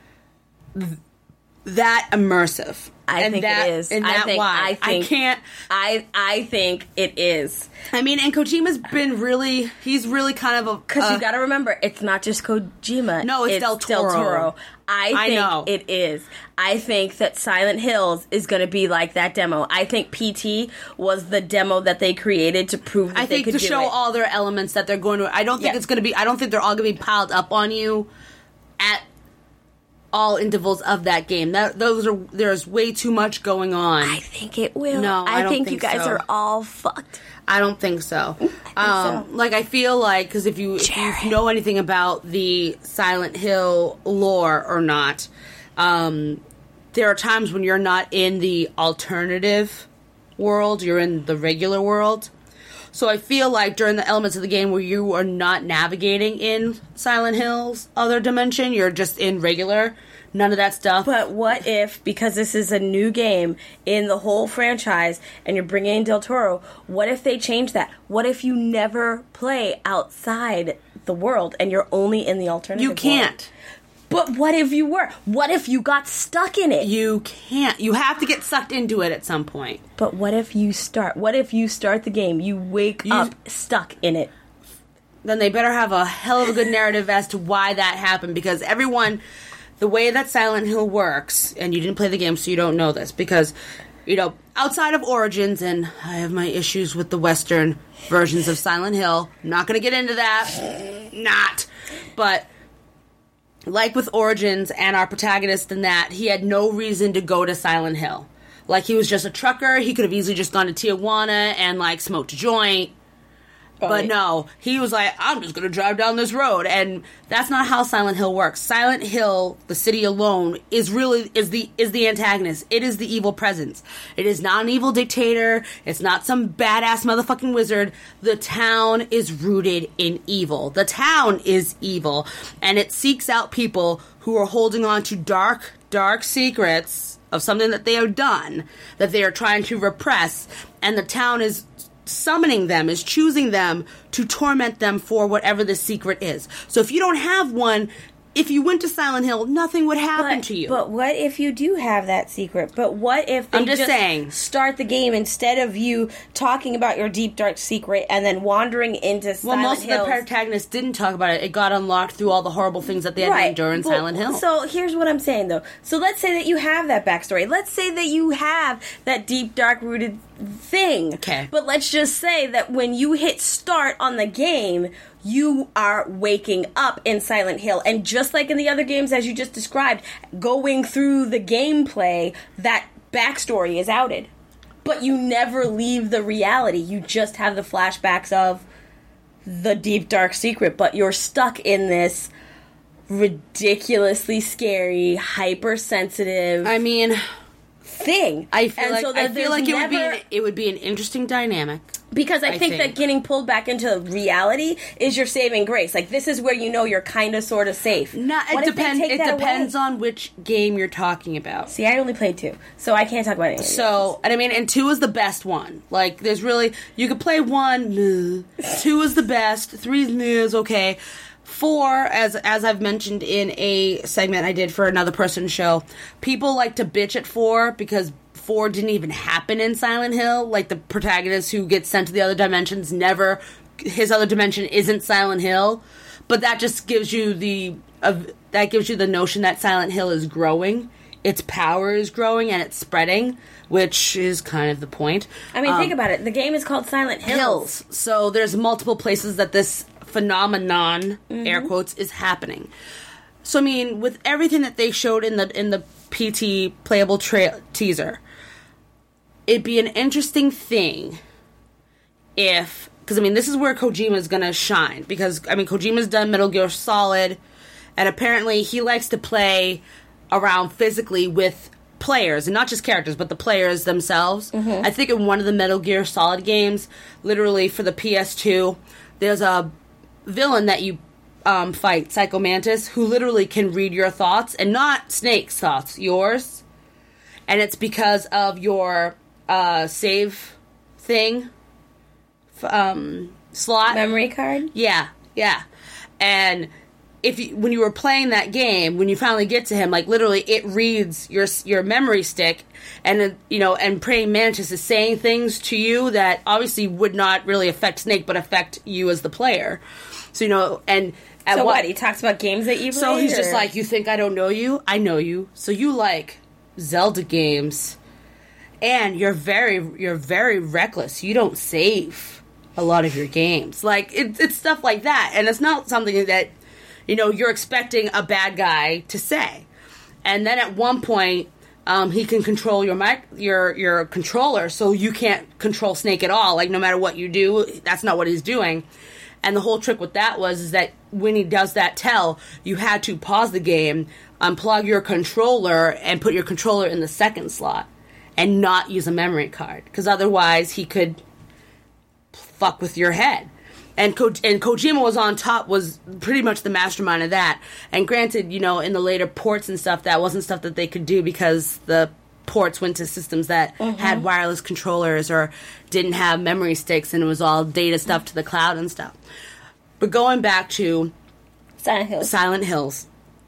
that immersive. I and think that, it is. And I that think, why. I think I can't. I I think it is. I mean, and Kojima's been really. He's really kind of a. Because uh, you got to remember, it's not just Kojima. No, it's Del Toro. I I think know. it is. I think that Silent Hills is going to be like that demo. I think P T was the demo that they created to prove that I they think could to do show it. all their elements that they're going to. I don't think Yeah. it's going to be. I don't think they're all going to be piled up on you at all intervals of that game. That those are there's way too much going on. I think it will. No, I don't think, think you guys so. are all fucked. I don't think so. um, so. Like I feel like because if you if Jerry. you know anything about the Silent Hill lore or not, um, there are times when you're not in the alternative world, you're in the regular world. So I feel like during the elements of the game where you are not navigating in Silent Hill's other dimension, you're just in regular, none of that stuff. But what if, because this is a new game in the whole franchise, and you're bringing in Del Toro, what if they change that? What if you never play outside the world, and you're only in the alternative You can't. world? But what if you were? What if you got stuck in it? You can't. You have to get sucked into it at some point. But what if you start? What if you start the game, you wake You- up stuck in it? Then they better have a hell of a good narrative as to why that happened, because everyone, the way that Silent Hill works, and you didn't play the game so you don't know this, because, you know, outside of Origins, and I have my issues with the Western versions of Silent Hill, I'm not going to get into that, not, but like with Origins and our protagonist in that, he had no reason to go to Silent Hill. Like, he was just a trucker, he could have easily just gone to Tijuana and, like, smoked a joint. But no, he was like, I'm just going to drive down this road. And that's not how Silent Hill works. Silent Hill, the city alone, is really, is the, is the antagonist. It is the evil presence. It is not an evil dictator. It's not some badass motherfucking wizard. The town is rooted in evil. The town is evil. And it seeks out people who are holding on to dark, dark secrets of something that they have done, that they are trying to repress. And the town is summoning them, is choosing them to torment them for whatever the secret is. So if you don't have one, if you went to Silent Hill, nothing would happen But, to you. but what if you do have that secret? But what if they I'm just saying. start the game instead of you talking about your deep dark secret and then wandering into well, Silent most Hills? of the protagonists didn't talk about it. It got unlocked through all the horrible things that they had to endure in But- Silent Hill. So here's what I'm saying, though. So let's say that you have that backstory. Let's say that you have that deep, dark-rooted thing. Okay. But let's just say that when you hit start on the game, you are waking up in Silent Hill. And just like in the other games, as you just described, going through the gameplay, that backstory is outed. But you never leave the reality. You just have the flashbacks of the deep, dark secret. But you're stuck in this ridiculously scary, hypersensitive I mean, thing. I feel And like so I that feel there's like it would be never- an, it would be an interesting dynamic. Because I, I think, think. that getting pulled back into reality is your saving grace. Like, this is where you know you're kind of, sort of safe. No, What it if they depends. take It that depends away? on which game you're talking about. See, I only played two, so I can't talk about it. So, and I mean, and two is the best one. Like, there's really, you could play one, meh. Two is the best, three is, meh, is okay. Four, as as I've mentioned in a segment I did for another person's show, people like to bitch at four because four didn't even happen in Silent Hill. Like, the protagonist who gets sent to the other dimensions never, his other dimension isn't Silent Hill. But that just gives you the, uh, that gives you the notion that Silent Hill is growing. Its power is growing and it's spreading, which is kind of the point. I mean, Um, think about it. The game is called Silent Hills. Hills. So there's multiple places that this phenomenon, air quotes, is happening. So I mean, with everything that they showed in the in the P T playable tra- teaser, it'd be an interesting thing if, because I mean, this is where Kojima is gonna shine. Because I mean, Kojima's done Metal Gear Solid, and apparently he likes to play around physically with players, and not just characters, but the players themselves. Mm-hmm. I think in one of the Metal Gear Solid games, literally for the P S two, there's a villain that you um, fight, Psycho Mantis, who literally can read your thoughts, and not Snake's thoughts, yours. And it's because of your uh, save thing, f- um, slot. Memory card? Yeah, yeah. And if you, when you were playing that game, when you finally get to him, like literally, it reads your your memory stick, and uh, you know, and Praying Mantis is saying things to you that obviously would not really affect Snake, but affect you as the player. So you know, and at So what, what? He talks about games that you play? so he's just or- like, you think I don't know you? I know you. So you like Zelda games, and you're very you're very reckless. You don't save a lot of your games. Like it, it's stuff like that, and it's not something that, you know, you're expecting a bad guy to say. And then at one point, um, he can control your mic, your your controller, so you can't control Snake at all. Like no matter what you do, that's not what he's doing. And the whole trick with that was is that when he does that tell, you had to pause the game, unplug your controller, and put your controller in the second slot, and not use a memory card, because otherwise he could fuck with your head. And Ko- and Kojima was on top, was pretty much the mastermind of that. And granted, you know, in the later ports and stuff, that wasn't stuff that they could do because the ports went to systems that had wireless controllers or didn't have memory sticks, and it was all data stuff to the cloud and stuff. But going back to Silent Hills. Silent Hills,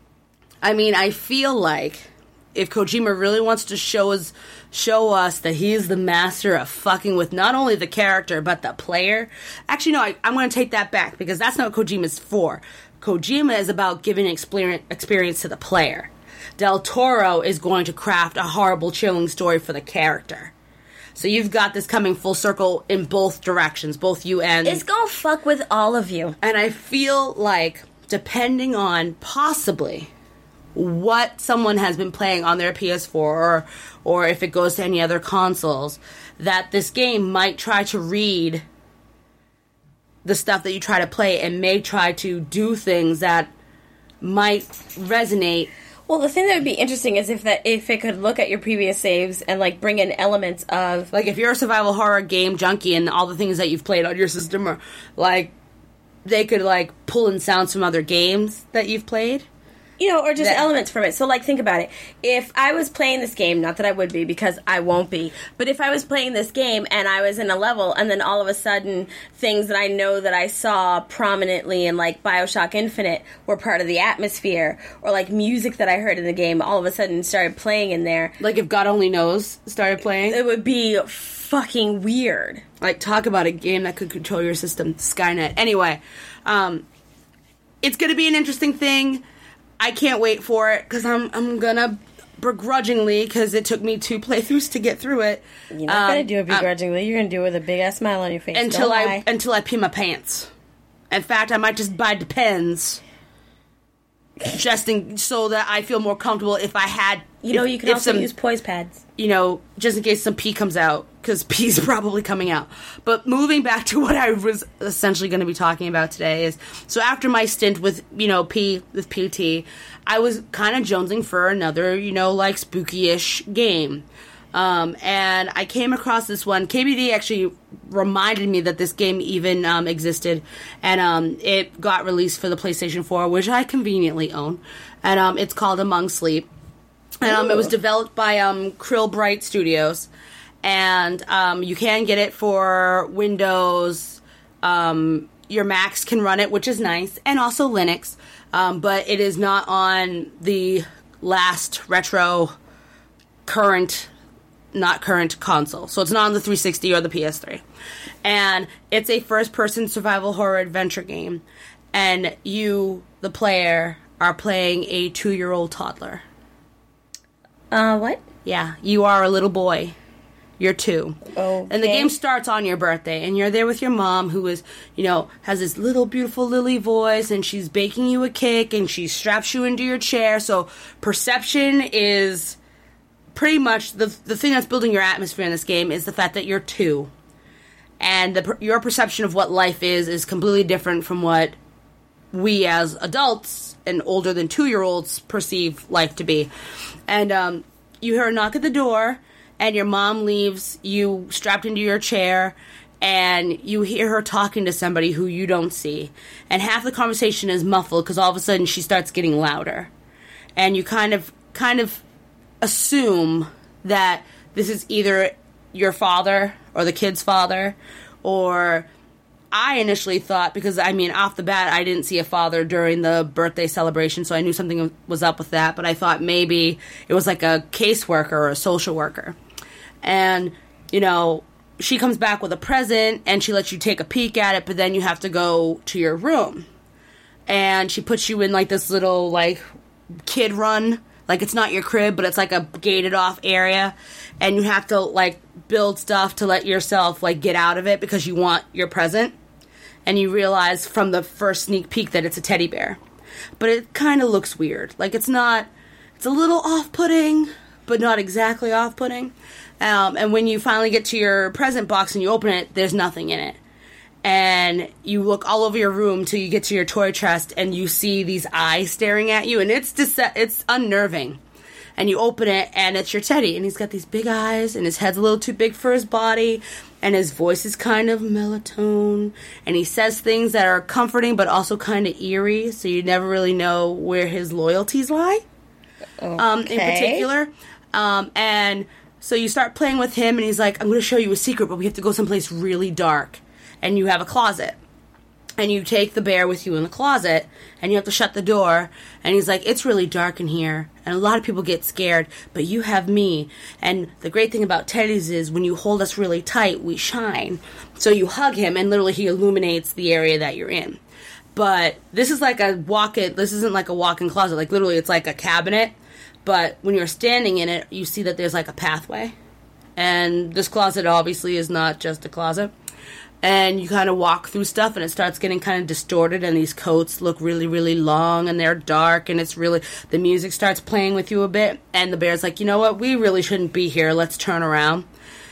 I mean, I feel like if Kojima really wants to show us show us that he's the master of fucking with not only the character but the player. Actually, no, I, I'm going to take that back, because that's not what Kojima's for. Kojima is about giving experience experience to the player. Del Toro is going to craft a horrible, chilling story for the character. So you've got this coming full circle in both directions, both you and... It's gonna fuck with all of you. And I feel like, depending on possibly what someone has been playing on their P S four, or or if it goes to any other consoles, that this game might try to read the stuff that you try to play and may try to do things that might resonate. Well, the thing that would be interesting is if that if it could look at your previous saves and like bring in elements of Like, if you're a survival horror game junkie and all the things that you've played on your system are, like, they could, like, pull in sounds from other games that you've played. you know, or just That- elements from it. So, like, think about it. If I was playing this game, not that I would be, because I won't be, but if I was playing this game and I was in a level, and then all of a sudden, things that I know that I saw prominently in, like, Bioshock Infinite were part of the atmosphere, or, like, music that I heard in the game all of a sudden started playing in there, Like, if God Only Knows started playing. it would be fucking weird. Like, talk about a game that could control your system. Skynet. Anyway, um, it's going to be an interesting thing. I can't wait for it, because I'm, I'm going to begrudgingly, because it took me two playthroughs to get through it. You're not um, gonna do it um, begrudgingly. You're gonna do it with a big ass smile on your face. until Don't I lie. until I pee my pants. In fact, I might just buy Depends, just in, so that I feel more comfortable if I had. You know, if- you can if also some, use poise pads. you know, just in case some pee comes out, because pee's probably coming out. But moving back to what I was essentially going to be talking about today is, so after my stint with, you know, P, with P T, I was kind of jonesing for another, you know, like, spooky-ish game. Um, and I came across this one. K B D actually reminded me that this game even um, existed, and um, it got released for the PlayStation four, which I conveniently own. And um, it's called Among Sleep. And um, it was developed by um, Krill Bright Studios, and um, you can get it for Windows. Um, your Macs can run it, which is nice, and also Linux. Um, but it is not on the last retro current. Not current console. So it's not on the three sixty or the P S three. And it's a first-person survival horror adventure game. And you, the player, are playing a two-year-old toddler. Uh, what? Yeah, you are a little boy. You're two. Okay. And the game starts on your birthday, and you're there with your mom, who is, you know, has this little beautiful lily voice, and she's baking you a cake, and she straps you into your chair. So perception is... pretty much the the thing that's building your atmosphere in this game is the fact that you're two, and the, your perception of what life is is completely different from what we as adults and older than two-year-olds perceive life to be. And um, you hear a knock at the door, and your mom leaves you strapped into your chair, and you hear her talking to somebody who you don't see. And half the conversation is muffled because all of a sudden she starts getting louder, and you kind of kind of assume that this is either your father or the kid's father, or I initially thought, because I mean off the bat I didn't see a father during the birthday celebration, so I knew something was up with that, but I thought maybe it was like a caseworker or a social worker. And you know, she comes back with a present and she lets you take a peek at it, but then you have to go to your room, and she puts you in like this little like kid run. Like, it's not your crib, but it's like a gated off area. And you have to, like, build stuff to let yourself, like, get out of it because you want your present. And you realize from the first sneak peek that it's a teddy bear. But it kind of looks weird. Like, it's not... It's a little off-putting, but not exactly off-putting. Um, and when you finally get to your present box and you open it, there's nothing in it. And you look all over your room till you get to your toy chest, and you see these eyes staring at you, and it's dis- it's unnerving. And you open it, and it's your teddy, and he's got these big eyes, and his head's a little too big for his body, and his voice is kind of mellow-tone, and he says things that are comforting but also kind of eerie, so you never really know where his loyalties lie. Okay. Um, in particular. Um, and so you start playing with him, and he's like, I'm going to show you a secret, but we have to go someplace really dark. And you have a closet. And you take the bear with you in the closet, and you have to shut the door. And he's like, it's really dark in here, and a lot of people get scared, but you have me. And the great thing about teddies is when you hold us really tight, we shine. So you hug him, and literally he illuminates the area that you're in. But this is like a walk-in, this isn't like a walk-in closet. Like, literally, it's like a cabinet. But when you're standing in it, you see that there's like a pathway. And this closet obviously is not just a closet. And you kind of walk through stuff, and it starts getting kind of distorted, and these coats look really, really long, and they're dark, and it's really... The music starts playing with you a bit, and the bear's like, you know what? We really shouldn't be here. Let's turn around.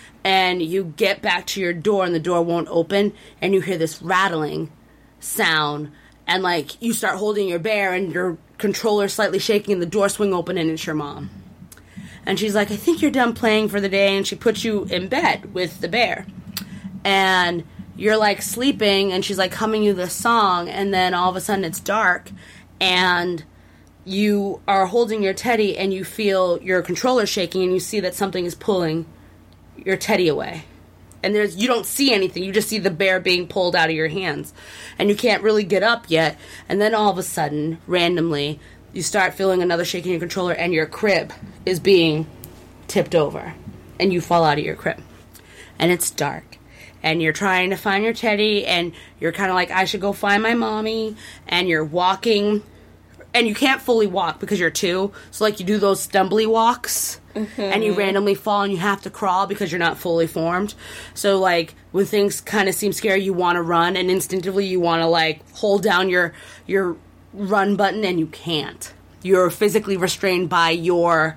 And you get back to your door, and the door won't open, and you hear this rattling sound, and, like, you start holding your bear, and your controller's slightly shaking, and the door swing open, and it's your mom. And she's like, I think you're done playing for the day, and she puts you in bed with the bear. And... you're, like, sleeping, and she's, like, humming you this song, and then all of a sudden it's dark, and you are holding your teddy, and you feel your controller shaking, and you see that something is pulling your teddy away. And there's you don't see anything. You just see the bear being pulled out of your hands. And you can't really get up yet. And then all of a sudden, randomly, you start feeling another shake in your controller, and your crib is being tipped over. And you fall out of your crib. And it's dark. And you're trying to find your teddy, and you're kind of like, I should go find my mommy, and you're walking, and you can't fully walk because you're two, so, like, you do those stumbly walks, mm-hmm. and you randomly fall, and you have to crawl because you're not fully formed. So, like, when things kind of seem scary, you want to run, and instinctively you want to, like, hold down your your run button, and you can't. You're physically restrained by your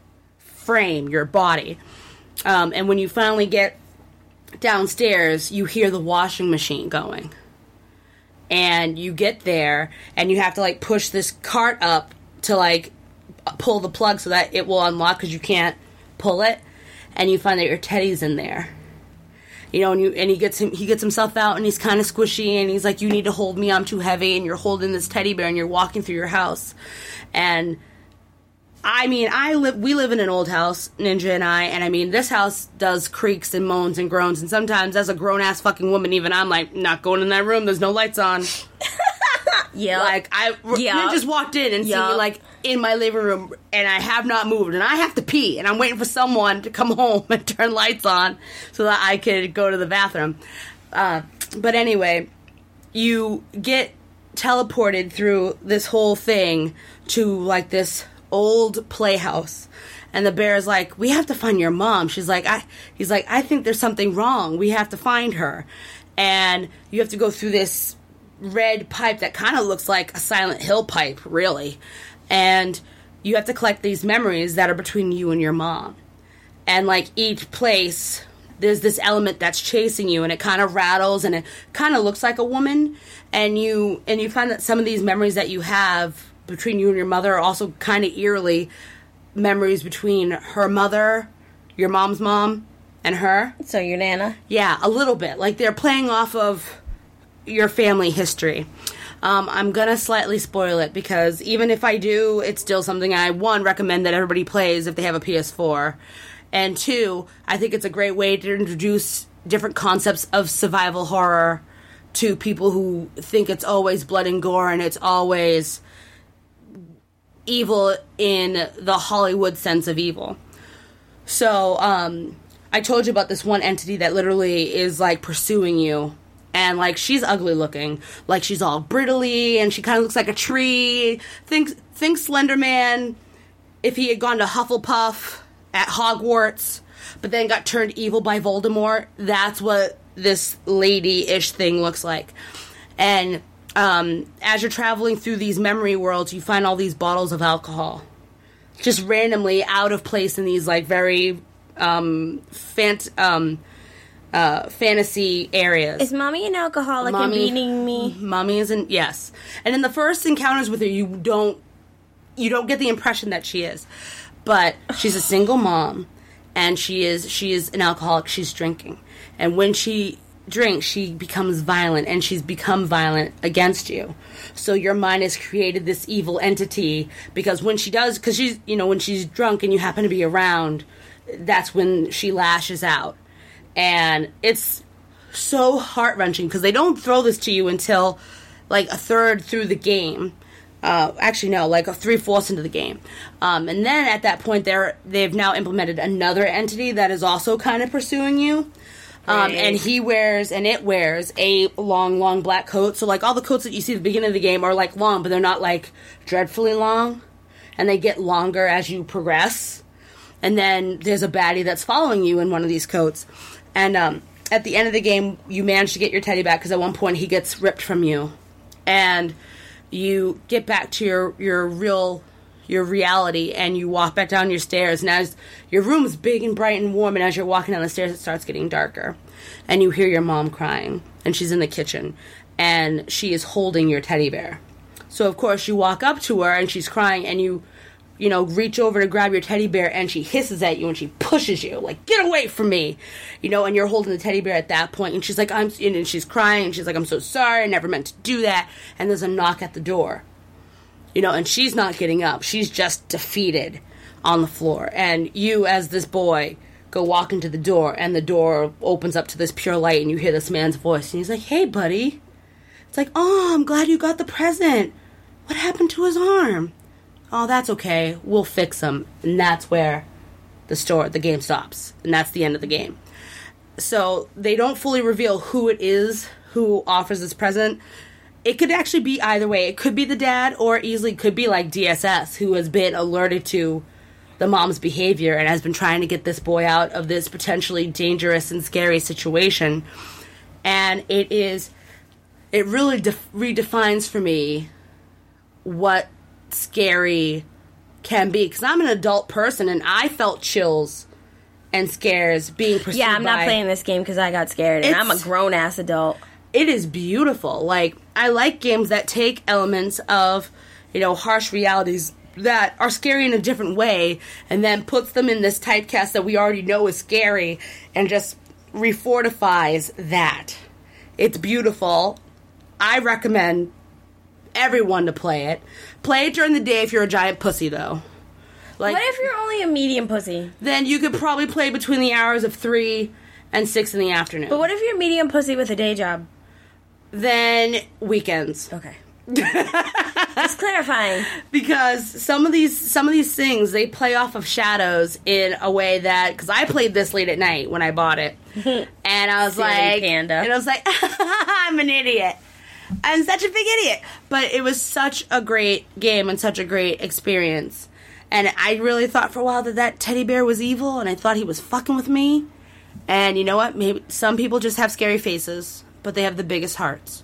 frame, your body. Um, and when you finally get downstairs, you hear the washing machine going. And you get there, and you have to, like, push this cart up to, like, pull the plug so that it will unlock because you can't pull it. and you find that your teddy's in there. You know, and you and he gets him he gets himself out, and he's kind of squishy, and he's like, "You need to hold me, I'm too heavy," and you're holding this teddy bear, and you're walking through your house. And I mean, I live we live in an old house, Ninja and I, and I mean, this house does creaks and moans and groans, and sometimes as a grown-ass fucking woman, even I'm like, not going in that room, there's no lights on. Yeah. Like, I yep. Ninja's walked in and yep. seen me, like, in my living room, and I have not moved, and I have to pee, and I'm waiting for someone to come home and turn lights on so that I could go to the bathroom. Uh, but anyway, you get teleported through this whole thing to, like, this old playhouse, and the bear's like, "We have to find your mom." She's like, I he's like, "I think there's something wrong. We have to find her." And you have to go through this red pipe that kind of looks like a Silent Hill pipe, really. And you have to collect these memories that are between you and your mom. And, like, each place, there's this element that's chasing you, and it kind of rattles, and it kind of looks like a woman. And you and you find that some of these memories that you have between you and your mother are also kind of eerily memories between her mother, your mom's mom, and her. So your Nana? Yeah, a little bit. Like, they're playing off of your family history. Um, I'm gonna slightly spoil it, because even if I do, it's still something I, one, recommend that everybody plays if they have a P S four. And two, I think it's a great way to introduce different concepts of survival horror to people who think it's always blood and gore and it's always evil in the Hollywood sense of evil. So, um, I told you about this one entity that literally is, like, pursuing you. And, like, she's ugly looking. Like, she's all brittly, and she kind of looks like a tree. Think, think Slender Man if he had gone to Hufflepuff at Hogwarts, but then got turned evil by Voldemort. That's what this lady-ish thing looks like. And um, as you're traveling through these memory worlds, you find all these bottles of alcohol. Just randomly out of place in these, like, very um, fant... Um, Uh, fantasy areas. Is Mommy an alcoholic Mommy, and beating me? Mommy isn't. Yes, and in the first encounters with her, you don't you don't get the impression that she is, but she's a single mom, and she is she is an alcoholic. She's drinking, and when she drinks, she becomes violent, and she's become violent against you. So your mind has created this evil entity, because when she does, because she's you know when she's drunk and you happen to be around, that's when she lashes out. And it's so heart-wrenching, because they don't throw this to you until, like, a third through the game. Uh, actually, no, like, a three-fourths into the game. Um, and then, at that point, they're, they've now implemented another entity that is also kind of pursuing you. Um, and he wears, and it wears, a long, long black coat. So, like, all the coats that you see at the beginning of the game are, like, long, but they're not, like, dreadfully long. And they get longer as you progress. And then there's a baddie that's following you in one of these coats. And um, at the end of the game, you manage to get your teddy back, because at one point he gets ripped from you. And you get back to your, your real, your reality, and you walk back down your stairs. And as your room is big and bright and warm, and as you're walking down the stairs, it starts getting darker. And you hear your mom crying, and she's in the kitchen, and she is holding your teddy bear. So, of course, you walk up to her, and she's crying, and you... you know, reach over to grab your teddy bear, and she hisses at you, and she pushes you, like, "Get away from me!" You know, and you're holding the teddy bear at that point, and she's like, I'm, and she's crying, and she's like, "I'm so sorry, I never meant to do that," and there's a knock at the door. You know, and she's not getting up, she's just defeated on the floor, and you, as this boy, go walk into the door, and the door opens up to this pure light, and you hear this man's voice, and he's like, "Hey, buddy." It's like, "Oh, I'm glad you got the present. What happened to his arm?" "Oh, that's okay. We'll fix them." And that's where the store, the game stops. And that's the end of the game. So they don't fully reveal who it is who offers this present. It could actually be either way. It could be the dad, or easily could be like D S S, who has been alerted to the mom's behavior and has been trying to get this boy out of this potentially dangerous and scary situation. And it is, it really def- redefines for me what scary can be, because I'm an adult person, and I felt chills and scares being pursued. Yeah, I'm not by, playing this game because I got scared, and I'm a grown ass adult. It is beautiful. Like, I like games that take elements of, you know, harsh realities that are scary in a different way, and then puts them in this typecast that we already know is scary, and just refortifies that. It's beautiful. I recommend everyone to play it. Play it during the day if you're a giant pussy, though. Like, what if you're only a medium pussy? Then you could probably play between the hours of three and six in the afternoon. But what if you're a medium pussy with a day job? Then weekends. Okay. Just clarifying. Because some of these some of these things, they play off of shadows in a way that, because I played this late at night when I bought it, and I was Silly like, panda. and I was like, I'm an idiot. I'm such a big idiot. But it was such a great game and such a great experience. And I really thought for a while that that teddy bear was evil, and I thought he was fucking with me. And you know what? Maybe some people just have scary faces, but they have the biggest hearts.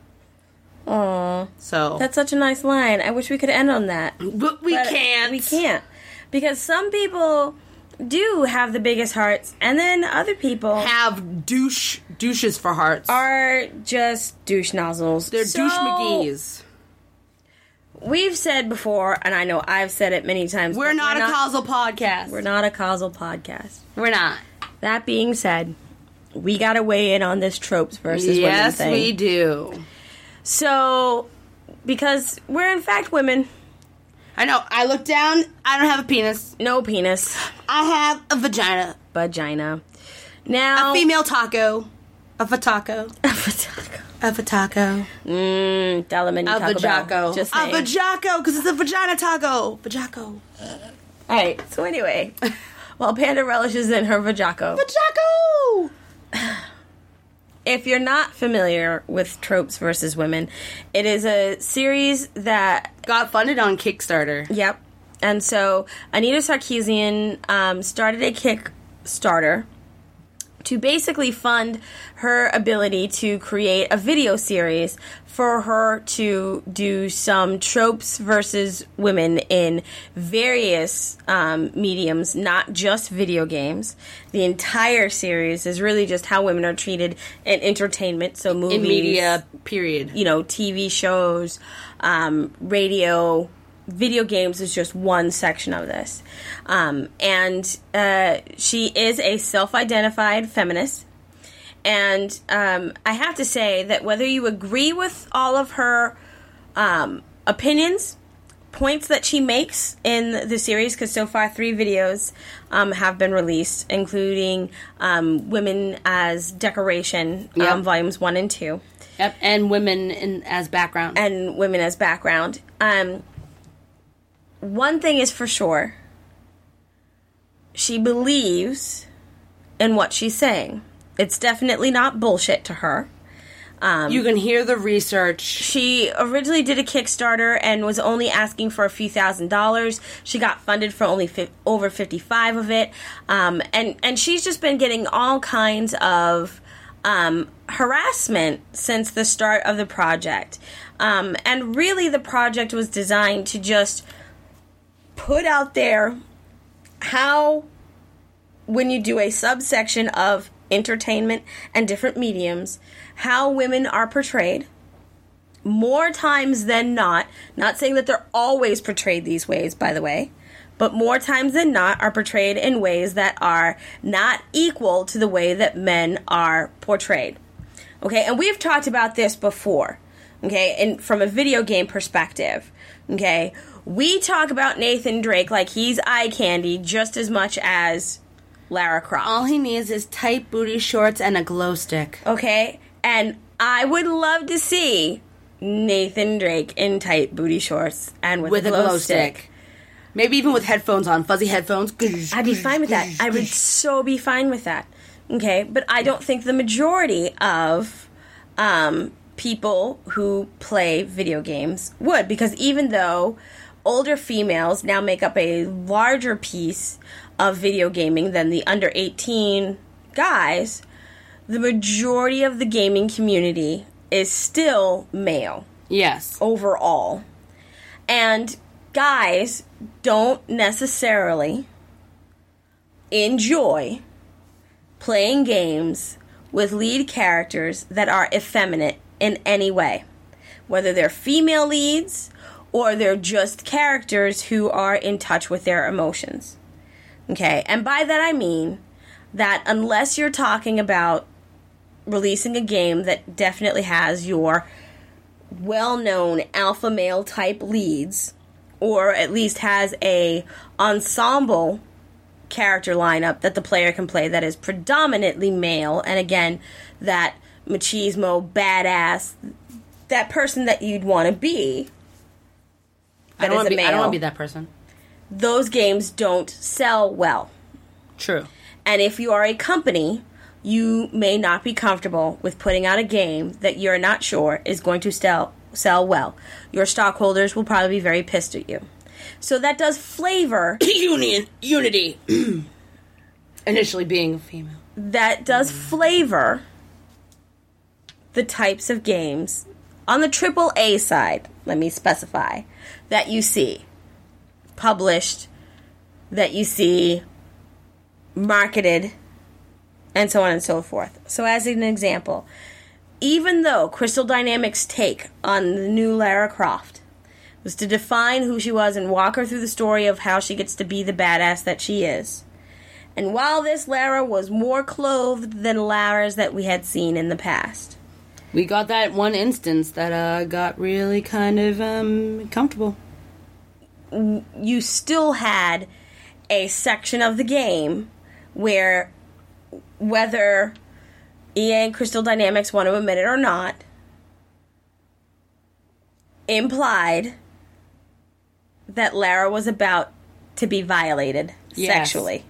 Aww. So that's such a nice line. I wish we could end on that. But we but can't. We can't. Because some people do have the biggest hearts, and then other people have douche douches for hearts. Are just douche nozzles. They're so, douche McGee's. We've said before, and I know I've said it many times. We're not we're a not, causal podcast. We're not a causal podcast. We're not. That being said, we gotta weigh in on this tropes versus yes, women thing. Yes, we do. So, because we're in fact women. I know. I look down. I don't have a penis. No penis. I have a vagina. Vagina. Now, a female taco. A fataco. A fataco. A fataco. Mmm. Delamini a Taco Bell. Just saying. A vajaco, because it's a vagina taco. Vajaco. All right. So anyway, while Panda relishes in her vajaco. Vajaco. If you're not familiar with Tropes versus Women, it is a series that got funded on Kickstarter. Yep. And so Anita Sarkeesian um, started a Kickstarter to basically fund her ability to create a video series for her to do some tropes versus women in various um, mediums, not just video games. The entire series is really just how women are treated in entertainment, so movies, in media, period. You know, T V shows, um, radio. Video games is just one section of this. Um, and uh, she is a self-identified feminist. And um, I have to say that whether you agree with all of her um, opinions, points that she makes in the series, because so far three videos um, have been released, including um, Women as Decoration, yep. um, volumes one and two. Yep, and Women in, as background. And Women as background. Um... One thing is for sure, she believes in what she's saying. It's definitely not bullshit to her. Um, you can hear the research. She originally did a Kickstarter and was only asking for a few thousand dollars. She got funded for only fi- over fifty-five of it. Um, and, and she's just been getting all kinds of um, harassment since the start of the project. Um, and really the project was designed to just put out there how, when you do a subsection of entertainment and different mediums, how women are portrayed more times than not. Not saying that they're always portrayed these ways, by the way, but more times than not are portrayed in ways that are not equal to the way that men are portrayed. Okay, and we've talked about this before, okay, and from a video game perspective, okay. We talk about Nathan Drake like he's eye candy just as much as Lara Croft. All he needs is tight booty shorts and a glow stick. Okay? And I would love to see Nathan Drake in tight booty shorts and with, with a glow, glow stick. stick. Maybe even with headphones on, fuzzy headphones. I'd be fine with that. I would so be fine with that. Okay? But I don't think the majority of um, people who play video games would, because even though older females now make up a larger piece of video gaming than the under eighteen guys, the majority of the gaming community is still male. Yes. Overall. And guys don't necessarily enjoy playing games with lead characters that are effeminate in any way. Whether they're female leads or they're just characters who are in touch with their emotions. Okay, and by that I mean that unless you're talking about releasing a game that definitely has your well-known alpha male type leads, or at least has a ensemble character lineup that the player can play that is predominantly male, and again, that machismo, badass, that person that you'd want to be. I don't want to be. I don't want to be that person. Those games don't sell well. True. And if you are a company, you may not be comfortable with putting out a game that you're not sure is going to sell sell well. Your stockholders will probably be very pissed at you. So that does flavor union unity. Initially being a female. That does flavor the types of games on the triple A side, let me specify, that you see published, that you see marketed, and so on and so forth. So as an example, even though Crystal Dynamics' take on the new Lara Croft was to define who she was and walk her through the story of how she gets to be the badass that she is, and while this Lara was more clothed than Laras that we had seen in the past, we got that one instance that uh, got really kind of um, comfortable. You still had a section of the game where, whether E A and Crystal Dynamics want to admit it or not, implied that Lara was about to be violated yes. sexually.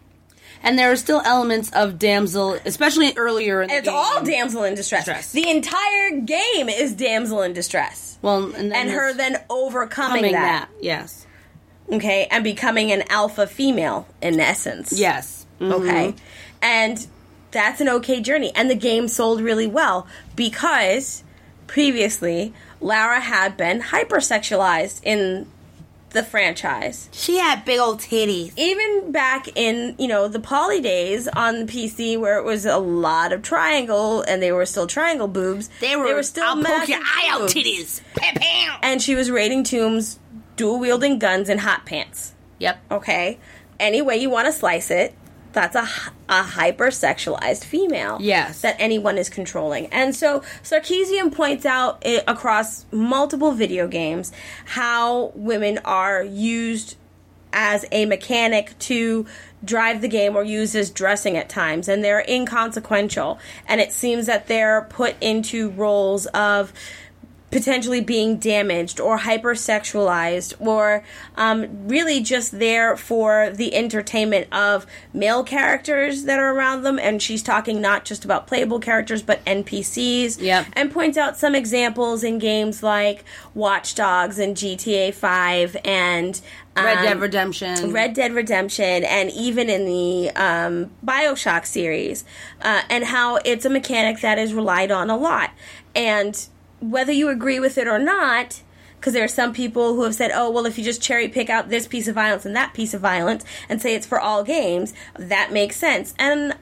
And there are still elements of damsel, especially earlier in the it's game. It's all damsel in distress. distress. The entire game is damsel in distress. Well, and, then and her then overcoming that. that. Yes. Okay, and becoming an alpha female, in essence. Yes. Mm-hmm. Okay. And that's an okay journey. And the game sold really well because previously Lara had been hypersexualized in the franchise. She had big old titties. Even back in, you know, the poly days on the P C where it was a lot of triangle and they were still triangle boobs. They were, they were still I'll poke your eye out boobs. titties. Pam, pam. And she was raiding tombs, dual-wielding guns, and hot pants. Yep. Okay? Any way you want to slice it, that's a, a hyper-sexualized female. Yes. That anyone is controlling. And so Sarkeesian points out it, across multiple video games how women are used as a mechanic to drive the game or used as dressing at times. And they're inconsequential. And it seems that they're put into roles of potentially being damaged or hypersexualized or um, really just there for the entertainment of male characters that are around them. And she's talking not just about playable characters but N P Cs. Yep. And points out some examples in games like Watch Dogs and G T A five and um, Red Dead Redemption. Red Dead Redemption, and even in the um, BioShock series, uh, and how it's a mechanic that is relied on a lot. And whether you agree with it or not, because there are some people who have said, oh, well, if you just cherry pick out this piece of violence and that piece of violence and say it's for all games, that makes sense. And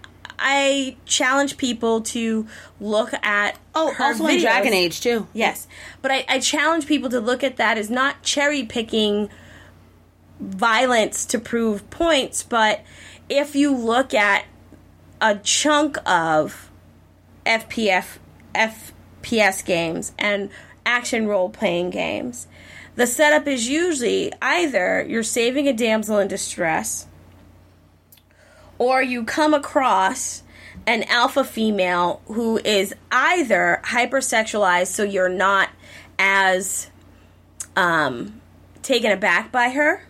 I challenge people to look at Oh, her also videos. in Dragon Age, too. Yes. But I, I challenge people to look at that as not cherry picking violence to prove points, but if you look at a chunk of F P F, F P S games and action role-playing games, the setup is usually either you're saving a damsel in distress or you come across an alpha female who is either hypersexualized so you're not as um, taken aback by her,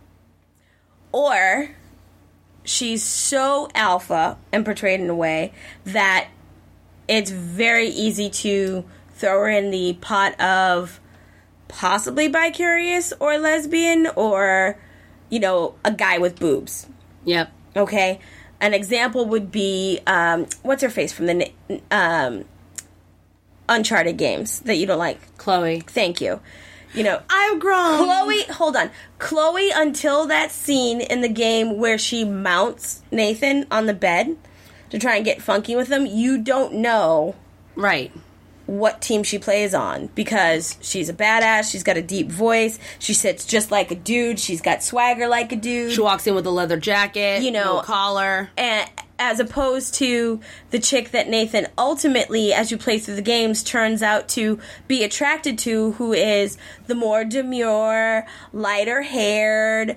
or she's so alpha and portrayed in a way that it's very easy to throw her in the pot of possibly bi-curious or lesbian or, you know, a guy with boobs. Yep. Okay? An example would be, um, what's her face from the um, Uncharted games that you don't like? Chloe. Thank you. You know, I've grown. Chloe, hold on. Chloe, until that scene in the game where she mounts Nathan on the bed to try and get funky with him, you don't know Right. what team she plays on, because she's a badass, she's got a deep voice, she sits just like a dude, she's got swagger like a dude. She walks in with a leather jacket, you know, no collar. And as opposed to the chick that Nathan ultimately, as you play through the games, turns out to be attracted to, who is the more demure, lighter-haired,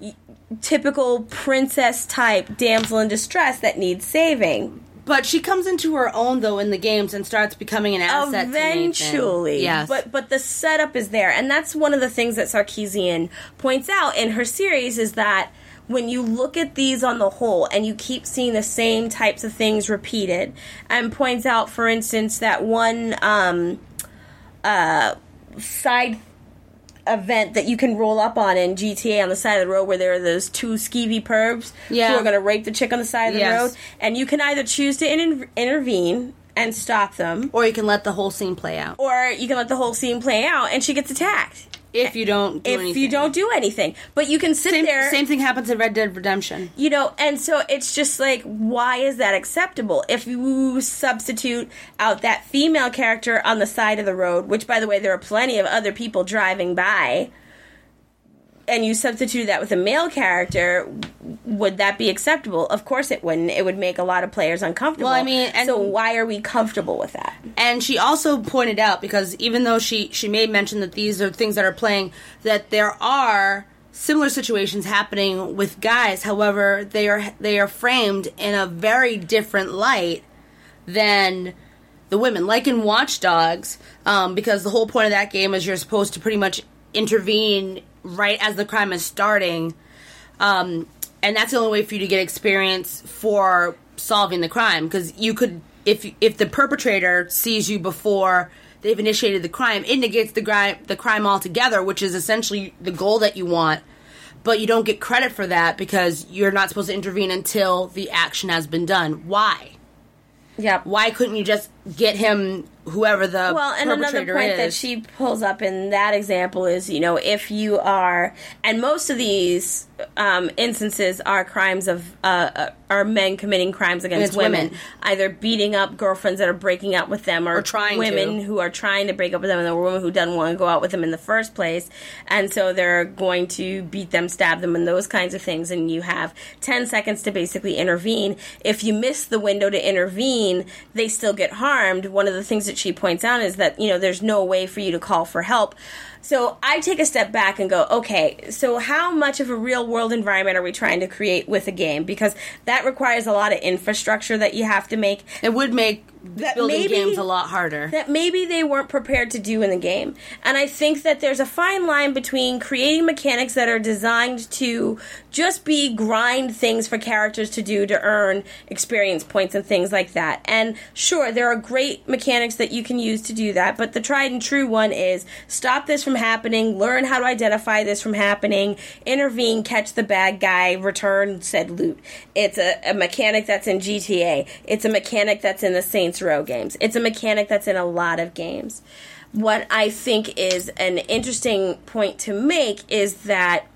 typical princess type damsel in distress that needs saving. But she comes into her own, though, in the games and starts becoming an asset Eventually. to Nathan. Yes. But, but the setup is there. And that's one of the things that Sarkeesian points out in her series, is that when you look at these on the whole and you keep seeing the same types of things repeated, and points out, for instance, that one um, uh, side event that you can roll up on in G T A on the side of the road, where there are those two skeevy pervs yeah. who are going to rape the chick on the side of the yes. road, and you can either choose to in- intervene and stop them, or you can let the whole scene play out, or you can let the whole scene play out and she gets attacked if you don't do if anything. you don't do anything. But you can sit same, there. Same thing happens in Red Dead Redemption. You know, and so it's just like, why is that acceptable? If you substitute out that female character on the side of the road, which, by the way, there are plenty of other people driving by, and you substitute that with a male character, would that be acceptable? Of course it wouldn't. It would make a lot of players uncomfortable. Well, I mean, and so why are we comfortable with that? And she also pointed out, because even though she, she made mention that these are things that are playing, that there are similar situations happening with guys. However, they are they are framed in a very different light than the women. Like in Watch Dogs, um, because the whole point of that game is you're supposed to pretty much intervene right as the crime is starting, um, and that's the only way for you to get experience for solving the crime. Because you could, if if the perpetrator sees you before they've initiated the crime, it negates the crime the crime altogether, which is essentially the goal that you want. But you don't get credit for that because you're not supposed to intervene until the action has been done. Why? Yeah. Why couldn't you just get him, whoever the well, and perpetrator another point is? that she pulls up in that example is, you know, if you are, and most of these um, instances are crimes of, uh, are men committing crimes against women. women, either beating up girlfriends that are breaking up with them, or, or trying women to. who are trying to break up with them, and the woman who doesn't want to go out with them in the first place, and so they're going to beat them, stab them, and those kinds of things, and you have ten seconds to basically intervene. If you miss the window to intervene, they still get harmed. One of the things that she points out is that, you know, there's no way for you to call for help. So I take a step back and go, okay, so how much of a real-world environment are we trying to create with a game? Because that requires a lot of infrastructure that you have to make. It would make that building maybe, games a lot harder. That maybe they weren't prepared to do in the game. And I think that there's a fine line between creating mechanics that are designed to just be grind things for characters to do to earn experience points and things like that. And sure, there are great mechanics that you can use to do that, but the tried and true one is stop this from happening, learn how to identify this from happening, intervene, catch the bad guy, return said loot. It's a, a mechanic that's in G T A. It's a mechanic that's in the Saints Row games. It's a mechanic that's in a lot of games. What I think is an interesting point to make is that,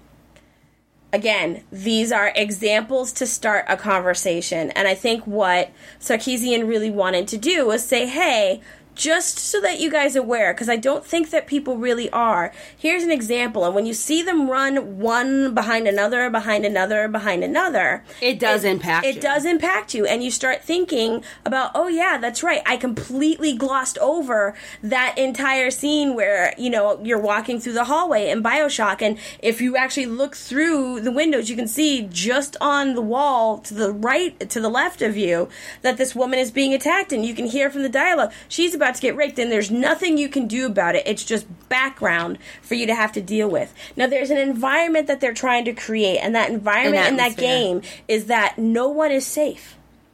again, these are examples to start a conversation. And I think what Sarkeesian really wanted to do was say, hey, just so that you guys are aware, because I don't think that people really are. Here's an example, and when you see them run one behind another, behind another, behind another, it does it, impact it you. It does impact you, and you start thinking about, oh yeah, that's right, I completely glossed over that entire scene where, you know, you're walking through the hallway in BioShock, and if you actually look through the windows, you can see just on the wall to the right, to the left of you, that this woman is being attacked, and you can hear from the dialogue, she's about to get raped, and there's nothing you can do about it. It's just background for you to have to deal with. Now, there's an environment that they're trying to create, and that environment in that game is that no one is safe.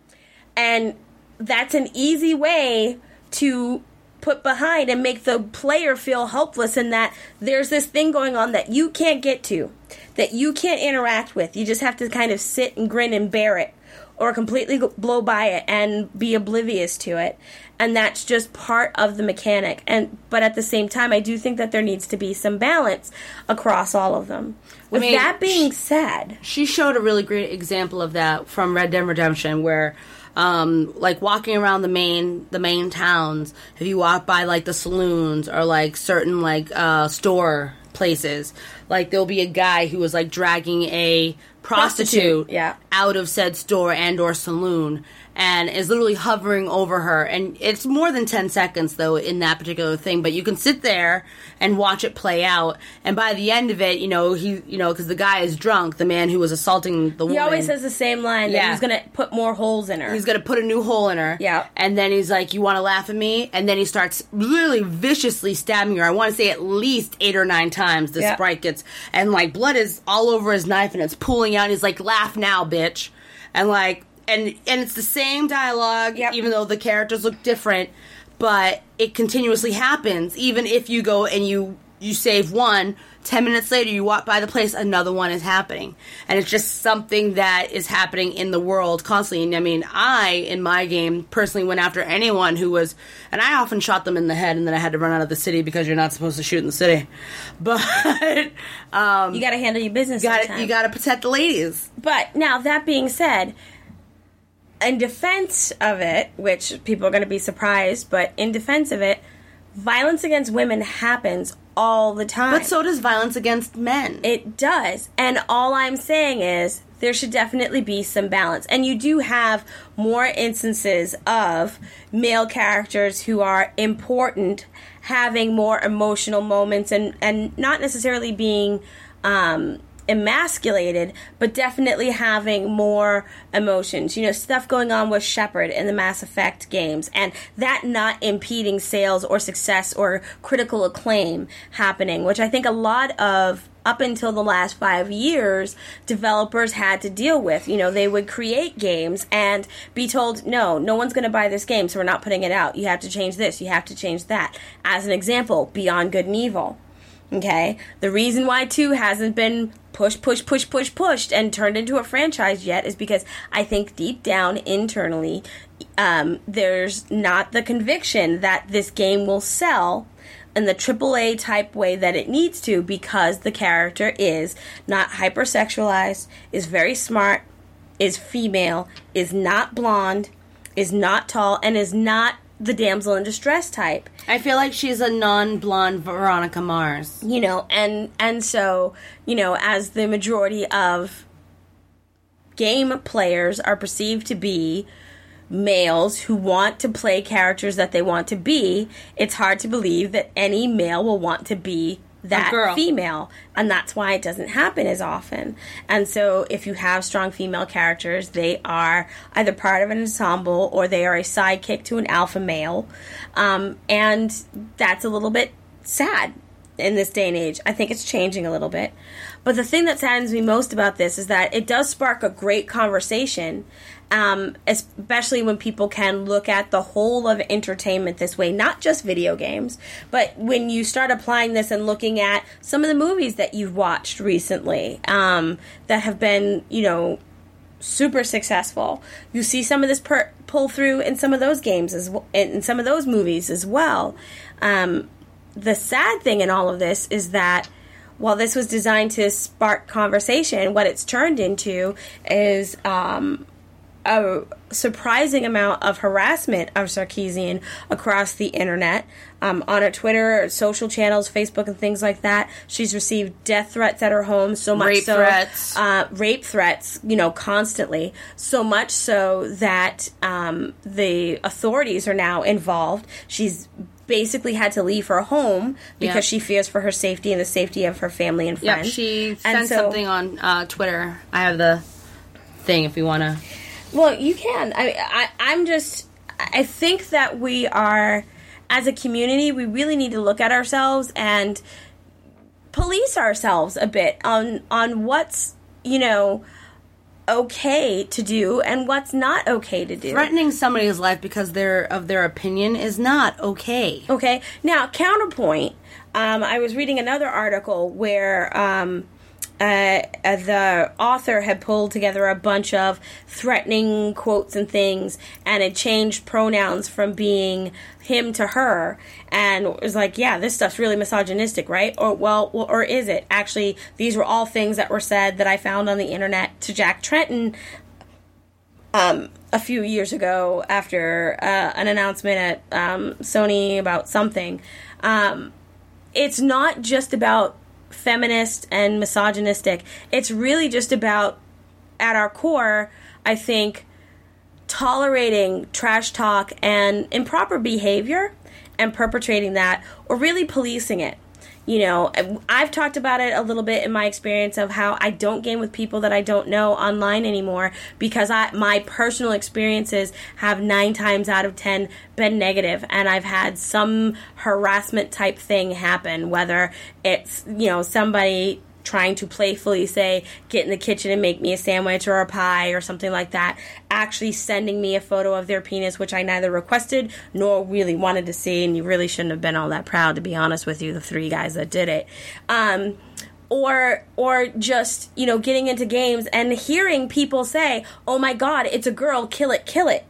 And that's an easy way to put behind and make the player feel helpless, in that there's this thing going on that you can't get to, that you can't interact with. You just have to kind of sit and grin and bear it, or completely blow by it and be oblivious to it. And that's just part of the mechanic. And but at the same time, I do think that there needs to be some balance across all of them. With I mean, that being said, she showed a really great example of that from Red Dead Redemption, where um, like walking around the main the main towns, if you walk by like the saloons or like certain like uh, store places, like there'll be a guy who was like dragging a prostitute, prostitute yeah. out of said store and or saloon, and is literally hovering over her. And it's more than ten seconds, though, in that particular thing. But you can sit there and watch it play out. And by the end of it, you know, he, you know, because the guy is drunk, the man who was assaulting the woman. He always says the same line, that Yeah. he's going to put more holes in her. He's going to put a new hole in her. Yeah. And then he's like, you want to laugh at me? And then he starts really viciously stabbing her. I want to say at least eight or nine times the Yeah. sprite gets. And, like, blood is all over his knife, and it's pooling out. And he's like, laugh now, bitch. And, like... And and it's the same dialogue, Yep. even though the characters look different, but it continuously happens. Even if you go and you, you save one, ten minutes later you walk by the place, another one is happening. And it's just something that is happening in the world constantly. And I mean, I, in my game, personally went after anyone who was... And I often shot them in the head, and then I had to run out of the city because you're not supposed to shoot in the city. But... um, you got to handle your business you gotta, sometimes. you got to protect the ladies. But, now, that being said... In defense of it, which people are going to be surprised, but in defense of it, violence against women happens all the time. But so does violence against men. It does. And all I'm saying is there should definitely be some balance. And you do have more instances of male characters who are important having more emotional moments and, and not necessarily being... Um, emasculated, but definitely having more emotions. You know, stuff going on with Shepard in the Mass Effect games, and that not impeding sales or success or critical acclaim happening, which I think a lot of, up until the last five years, developers had to deal with. You know, they would create games and be told, no, no one's going to buy this game, so we're not putting it out. You have to change this, you have to change that. As an example, Beyond Good and Evil. Okay? The reason why two hasn't been pushed, pushed, pushed, pushed, pushed, and turned into a franchise yet is because I think deep down internally, um, there's not the conviction that this game will sell in the triple A type way that it needs to, because the character is not hypersexualized, is very smart, is female, is not blonde, is not tall, and is not the damsel in distress type. I feel like she's a non-blonde Veronica Mars. You know, and and so, you know, as the majority of game players are perceived to be males who want to play characters that they want to be, it's hard to believe that any male will want to be that girl. female, and that's why it doesn't happen as often. And so if you have strong female characters, they are either part of an ensemble or they are a sidekick to an alpha male, um, and that's a little bit sad in this day and age. I think it's changing a little bit. But the thing that saddens me most about this is that it does spark a great conversation, um, especially when people can look at the whole of entertainment this way, not just video games, but when you start applying this and looking at some of the movies that you've watched recently, um, that have been, you know, super successful. You see some of this per- pull through in some of those games as well, in some of those movies as well. Um, the sad thing in all of this is that while this was designed to spark conversation, what it's turned into is um, a surprising amount of harassment of Sarkeesian across the internet, um, on her Twitter, social channels, Facebook, and things like that. She's received death threats at her home, so much rape so, threats. Uh, rape threats, you know, constantly. So much so that um, the authorities are now involved. She's basically had to leave her home because Yep. she fears for her safety and the safety of her family and Yep, friends. she And sent so- something on uh, Twitter. I have the thing if you want to. Well, you can. I, I, I'm just. I think that we are, as a community, we really need to look at ourselves and police ourselves a bit on on what's, you know, okay to do and what's not okay to do. Threatening somebody's life because they're of their opinion is not okay. Okay. Now, counterpoint. Um, I was reading another article where um, uh, uh, the author had pulled together a bunch of threatening quotes and things, and had changed pronouns from being him to her, and was like, yeah, this stuff's really misogynistic, right? Or, well, well, or is it? Actually, these were all things that were said that I found on the internet to Jack Trenton um, a few years ago after uh, an announcement at um, Sony about something. Um, it's not just about feminist and misogynistic. It's really just about, at our core, I think, tolerating trash talk and improper behavior and perpetrating that, or really policing it. You know, I've talked about it a little bit in my experience of how I don't game with people that I don't know online anymore because I, my personal experiences have nine times out of ten been negative, and I've had some harassment type thing happen, whether it's, you know, somebody trying to playfully say, get in the kitchen and make me a sandwich or a pie or something like that, actually sending me a photo of their penis, which I neither requested nor really wanted to see, and you really shouldn't have been all that proud, to be honest with you, the three guys that did it. Um, or or just, you know, getting into games and hearing people say, oh my god, it's a girl, kill it, kill it.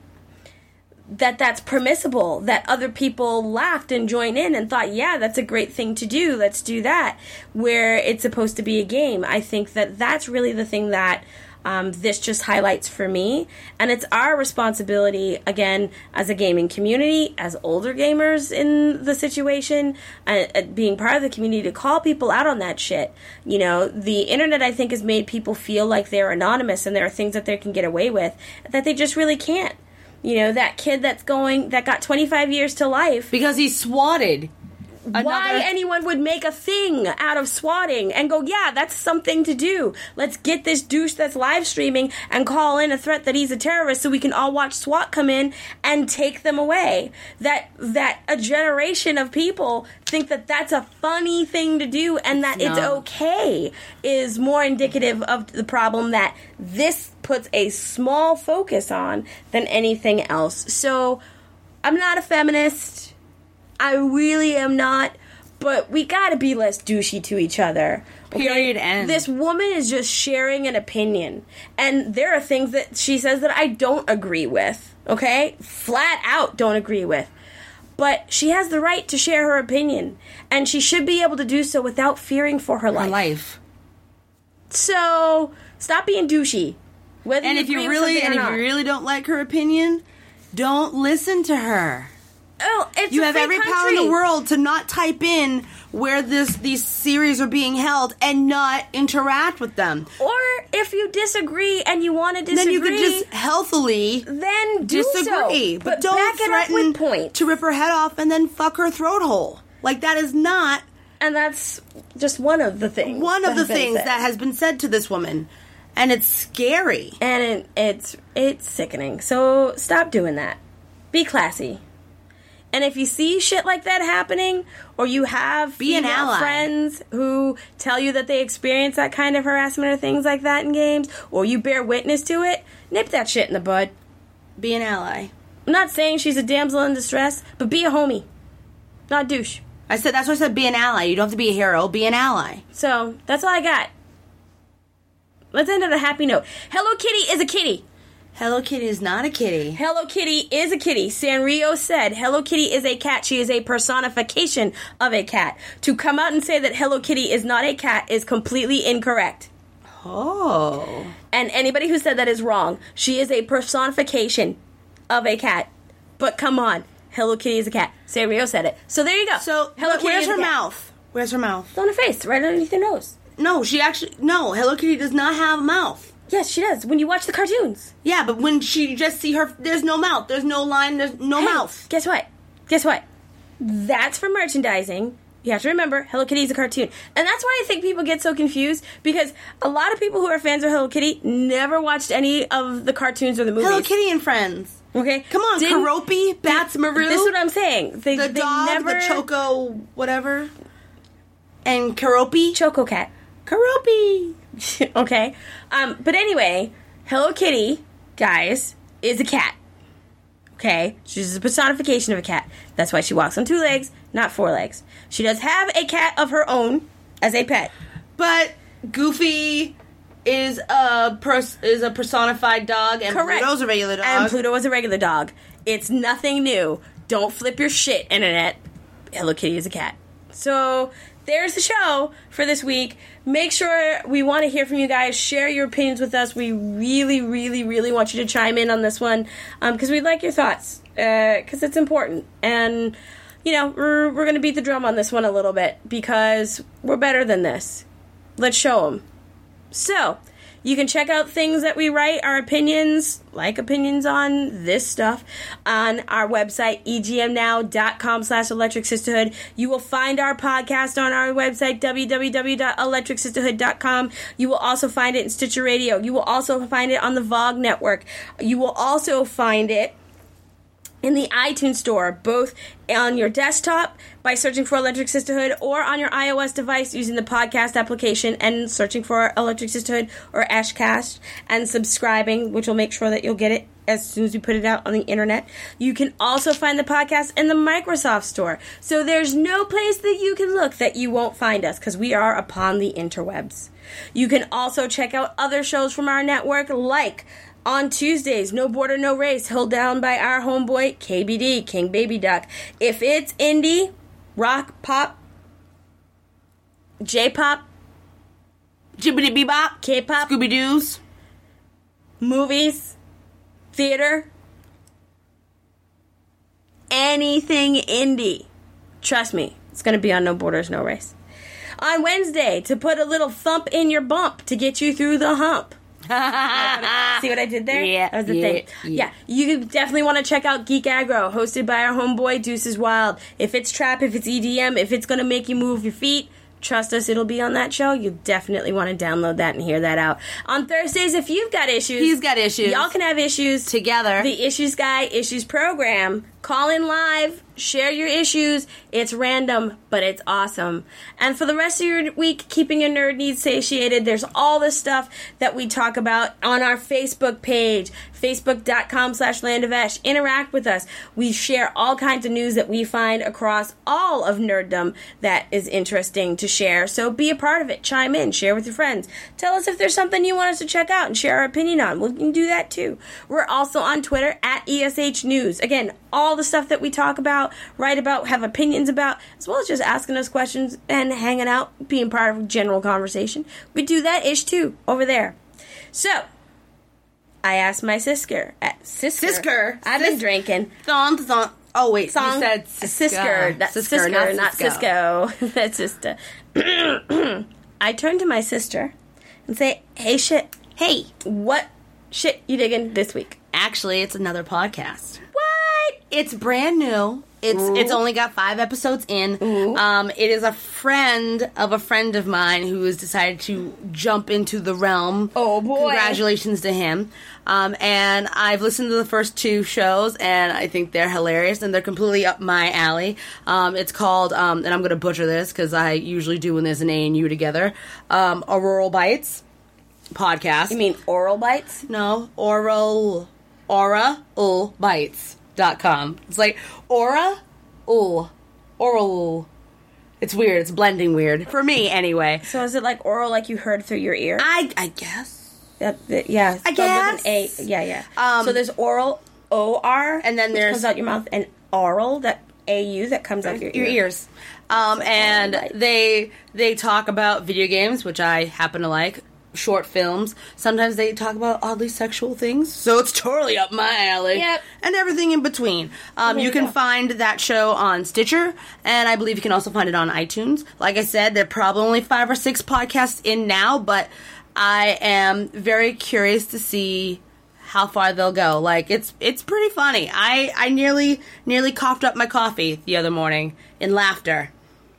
That that's permissible, that other people laughed and joined in and thought, yeah, that's a great thing to do, let's do that, where it's supposed to be a game. I think that that's really the thing that um, this just highlights for me, and it's our responsibility, again, as a gaming community, as older gamers in the situation, uh, being part of the community, to call people out on that shit. You know, the internet, I think, has made people feel like they're anonymous and there are things that they can get away with that they just really can't. You know, that kid that's going, that got twenty-five years to life. Because he swatted. Why Another... anyone would make a thing out of swatting and go, yeah, that's something to do. Let's get this douche that's live streaming and call in a threat that he's a terrorist so we can all watch SWAT come in and take them away. That that a generation of people think that that's a funny thing to do and that it's, it's okay is more indicative of the problem that this puts a small focus on than anything else. So, I'm not a feminist. I really am not, but we gotta be less douchey to each other. Okay? Period. End. This woman is just sharing an opinion, and there are things that she says that I don't agree with, okay? Flat out don't agree with. But she has the right to share her opinion, and she should be able to do so without fearing for her life. Her life. So, stop being douchey. Whether and you if you agree really with and or if not. you really don't like her opinion, don't listen to her. Oh, it's you a have free every country. power in the world to not type in where this these series are being held and not interact with them. Or if you disagree and you want to disagree, then you could just healthily then do disagree, so. but, But don't back it up threaten with points. to rip her head off and then fuck her throat hole. Like that is not. And that's just one of the things. One of that the has been things said. that has been said to this woman, and it's scary. And it, it's it's sickening. So stop doing that. Be classy. And if you see shit like that happening, or you have Be an female ally. friends who tell you that they experience that kind of harassment or things like that in games, or you bear witness to it, nip that shit in the bud. Be an ally. I'm not saying she's a damsel in distress, but be a homie. Not a douche. I said that's why I said be an ally. You don't have to be a hero. Be an ally. So, that's all I got. Let's end on a happy note. Hello Kitty is a kitty. Hello Kitty is not a kitty. Hello Kitty is a kitty. Sanrio said Hello Kitty is a cat. She is a personification of a cat. To come out and say that Hello Kitty is not a cat is completely incorrect. Oh. And anybody who said that is wrong. She is a personification of a cat. But come on. Hello Kitty is a cat. Sanrio said it. So there you go. So Hello but Kitty where's is a her cat. mouth? Where's her mouth? It's on her face, right underneath her nose. No, she actually no. Hello Kitty does not have a mouth. Yes, she does. When you watch the cartoons. Yeah, but when she just see her, there's no mouth. There's no line. There's no Hey, mouth. Guess what? Guess what? That's for merchandising. You have to remember, Hello Kitty is a cartoon. And that's why I think people get so confused, because a lot of people who are fans of Hello Kitty never watched any of the cartoons or the movies. Hello Kitty and Friends. Okay? Come on, Didn't- Karopi, Bats Maru. This is what I'm saying. They, the they dog, never... the Choco, whatever. And Karopi. Choco Cat. Karopi. Okay? Um, but anyway, Hello Kitty, guys, is a cat. Okay? She's a personification of a cat. That's why she walks on two legs, not four legs. She does have a cat of her own as a pet. But Goofy is a pers- is a personified dog, and Correct. Pluto's a regular dog. And Pluto is a regular dog. It's nothing new. Don't flip your shit, internet. Hello Kitty is a cat. So, there's the show for this week. Make sure we want to hear from you guys. Share your opinions with us. We really, really, really want you to chime in on this one because um, we'd like your thoughts because uh, it's important. And, you know, we're, we're going to beat the drum on this one a little bit because we're better than this. Let's show them. So, you can check out things that we write, our opinions, like opinions on this stuff, on our website, e g m now dot com slash electric sisterhood. You will find our podcast on our website, w w w dot electric sisterhood dot com. You will also find it in Stitcher Radio. You will also find it on the Vogue Network. You will also find it in the iTunes Store, both on your desktop by searching for Electric Sisterhood or on your iOS device using the podcast application and searching for Electric Sisterhood or Ashcast and subscribing, which will make sure that you'll get it as soon as we put it out on the internet. You can also find the podcast in the Microsoft Store. So there's no place that you can look that you won't find us because we are upon the interwebs. You can also check out other shows from our network like on Tuesdays, No Border, No Race, held down by our homeboy, K B D, King Baby Duck. If it's indie, rock, pop, J-pop, Jibbity bebop, K-pop, Scooby-Doos, movies, theater, anything indie, trust me, it's going to be on No Borders, No Race. On Wednesday, to put a little thump in your bump to get you through the hump. See what I did there? Yeah. That was the yeah, thing. Yeah. yeah. You definitely want to check out Geek Aggro, hosted by our homeboy Deuces Wild. If it's trap, if it's E D M, if it's going to make you move your feet, trust us, it'll be on that show. You definitely want to download that and hear that out. On Thursdays, if you've got issues, he's got issues. Y'all can have issues together. The Issues Guy Issues Program. Call in live. Share your issues. It's random, but it's awesome. And for the rest of your week, keeping your nerd needs satiated, there's all this stuff that we talk about on our Facebook page, facebook.com slash landovesh. Interact with us. We share all kinds of news that we find across all of nerddom that is interesting to share. So be a part of it. Chime in. Share with your friends. Tell us if there's something you want us to check out and share our opinion on. We can do that too. We're also on Twitter at E S H News. Again, all the stuff that we talk about, write about, have opinions about, as well as just asking us questions and hanging out, being part of general conversation. We do that ish too over there. So, I asked my sister. Uh, sister. Sister. I've Sis- been drinking. Thong, thong. Oh, wait. Song. You said Sister. That's Sister, Sister, not, not Cisco. Cisco. That's sister. I turned to my sister and say, hey, shit. Hey. What shit you digging this week? Actually, it's another podcast. What? It's brand new. It's Ooh. it's only got five episodes in. Ooh. Um, it is a friend of a friend of mine who has decided to jump into the realm. Oh, boy. Congratulations to him. Um, and I've listened to the first two shows, and I think they're hilarious, and they're completely up my alley. Um, it's called, um, and I'm going to butcher this because I usually do when there's an A and U together, um, Auroral Bites podcast. You mean Oral Bites? No, Oral, Aura, Ul, Bites. Dot com. It's like aura, ul, oral. It's weird. It's blending weird for me, anyway. So is it like oral, like you heard through your ear? I I guess. That, that, yeah. I spelled with guess. an A. Yeah, yeah. Um, so there's oral, O R, and then which there's comes out your mouth, and oral, that A U that comes out your your ear. ears. Um, and Right. they they talk about video games, which I happen to like. Short films. Sometimes they talk about oddly sexual things, so it's totally up my alley. Yep. And everything in between. Um, There you you can go. find that show on Stitcher, and I believe you can also find it on iTunes. Like I said, there are probably only five or six podcasts in now, but I am very curious to see how far they'll go. Like it's it's pretty funny. I, I nearly nearly coughed up my coffee the other morning in laughter.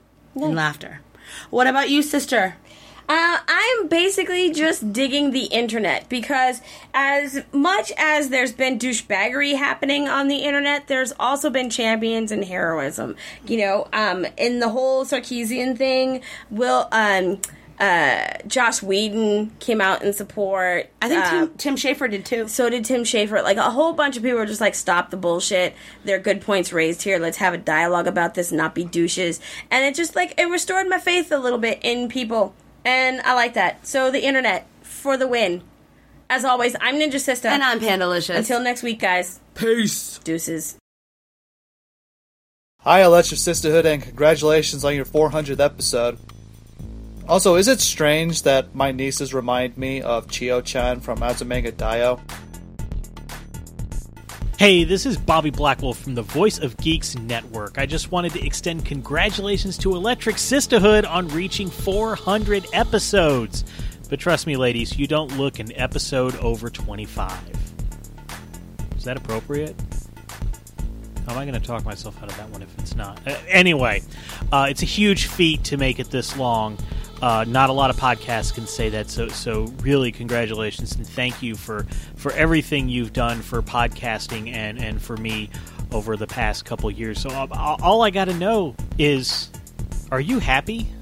In laughter. What about you, sister? Uh, I'm basically just digging the internet because as much as there's been douchebaggery happening on the internet, there's also been champions and heroism. You know, um, in the whole Sarkeesian thing, Will, um, uh, Joss Whedon came out in support. I think uh, Tim, Tim Schafer did too. So did Tim Schafer. Like, a whole bunch of people were just like, stop the bullshit. There are good points raised here. Let's have a dialogue about this and not be douches. And it just, like, it restored my faith a little bit in people. And I like that. So the internet for the win. As always, I'm Ninja Sister. And I'm Pandalicious. Until next week, guys. Peace. Deuces. Hi, Electric Sisterhood, and congratulations on your four hundredth episode. Also, is it strange that my nieces remind me of Chio-chan from Azumanga Daioh? Hey, this is Bobby Blackwell from the Voice of Geeks Network. I just wanted to extend congratulations to Electric Sisterhood on reaching four hundred episodes. But trust me, ladies, you don't look an episode over twenty-five. Is that appropriate? How am I going to talk myself out of that one if it's not? Uh, anyway, uh, it's a huge feat to make it this long. Uh, not a lot of podcasts can say that, so so really congratulations and thank you for, for everything you've done for podcasting and, and for me over the past couple years. So uh, all I got to know is, are you happy?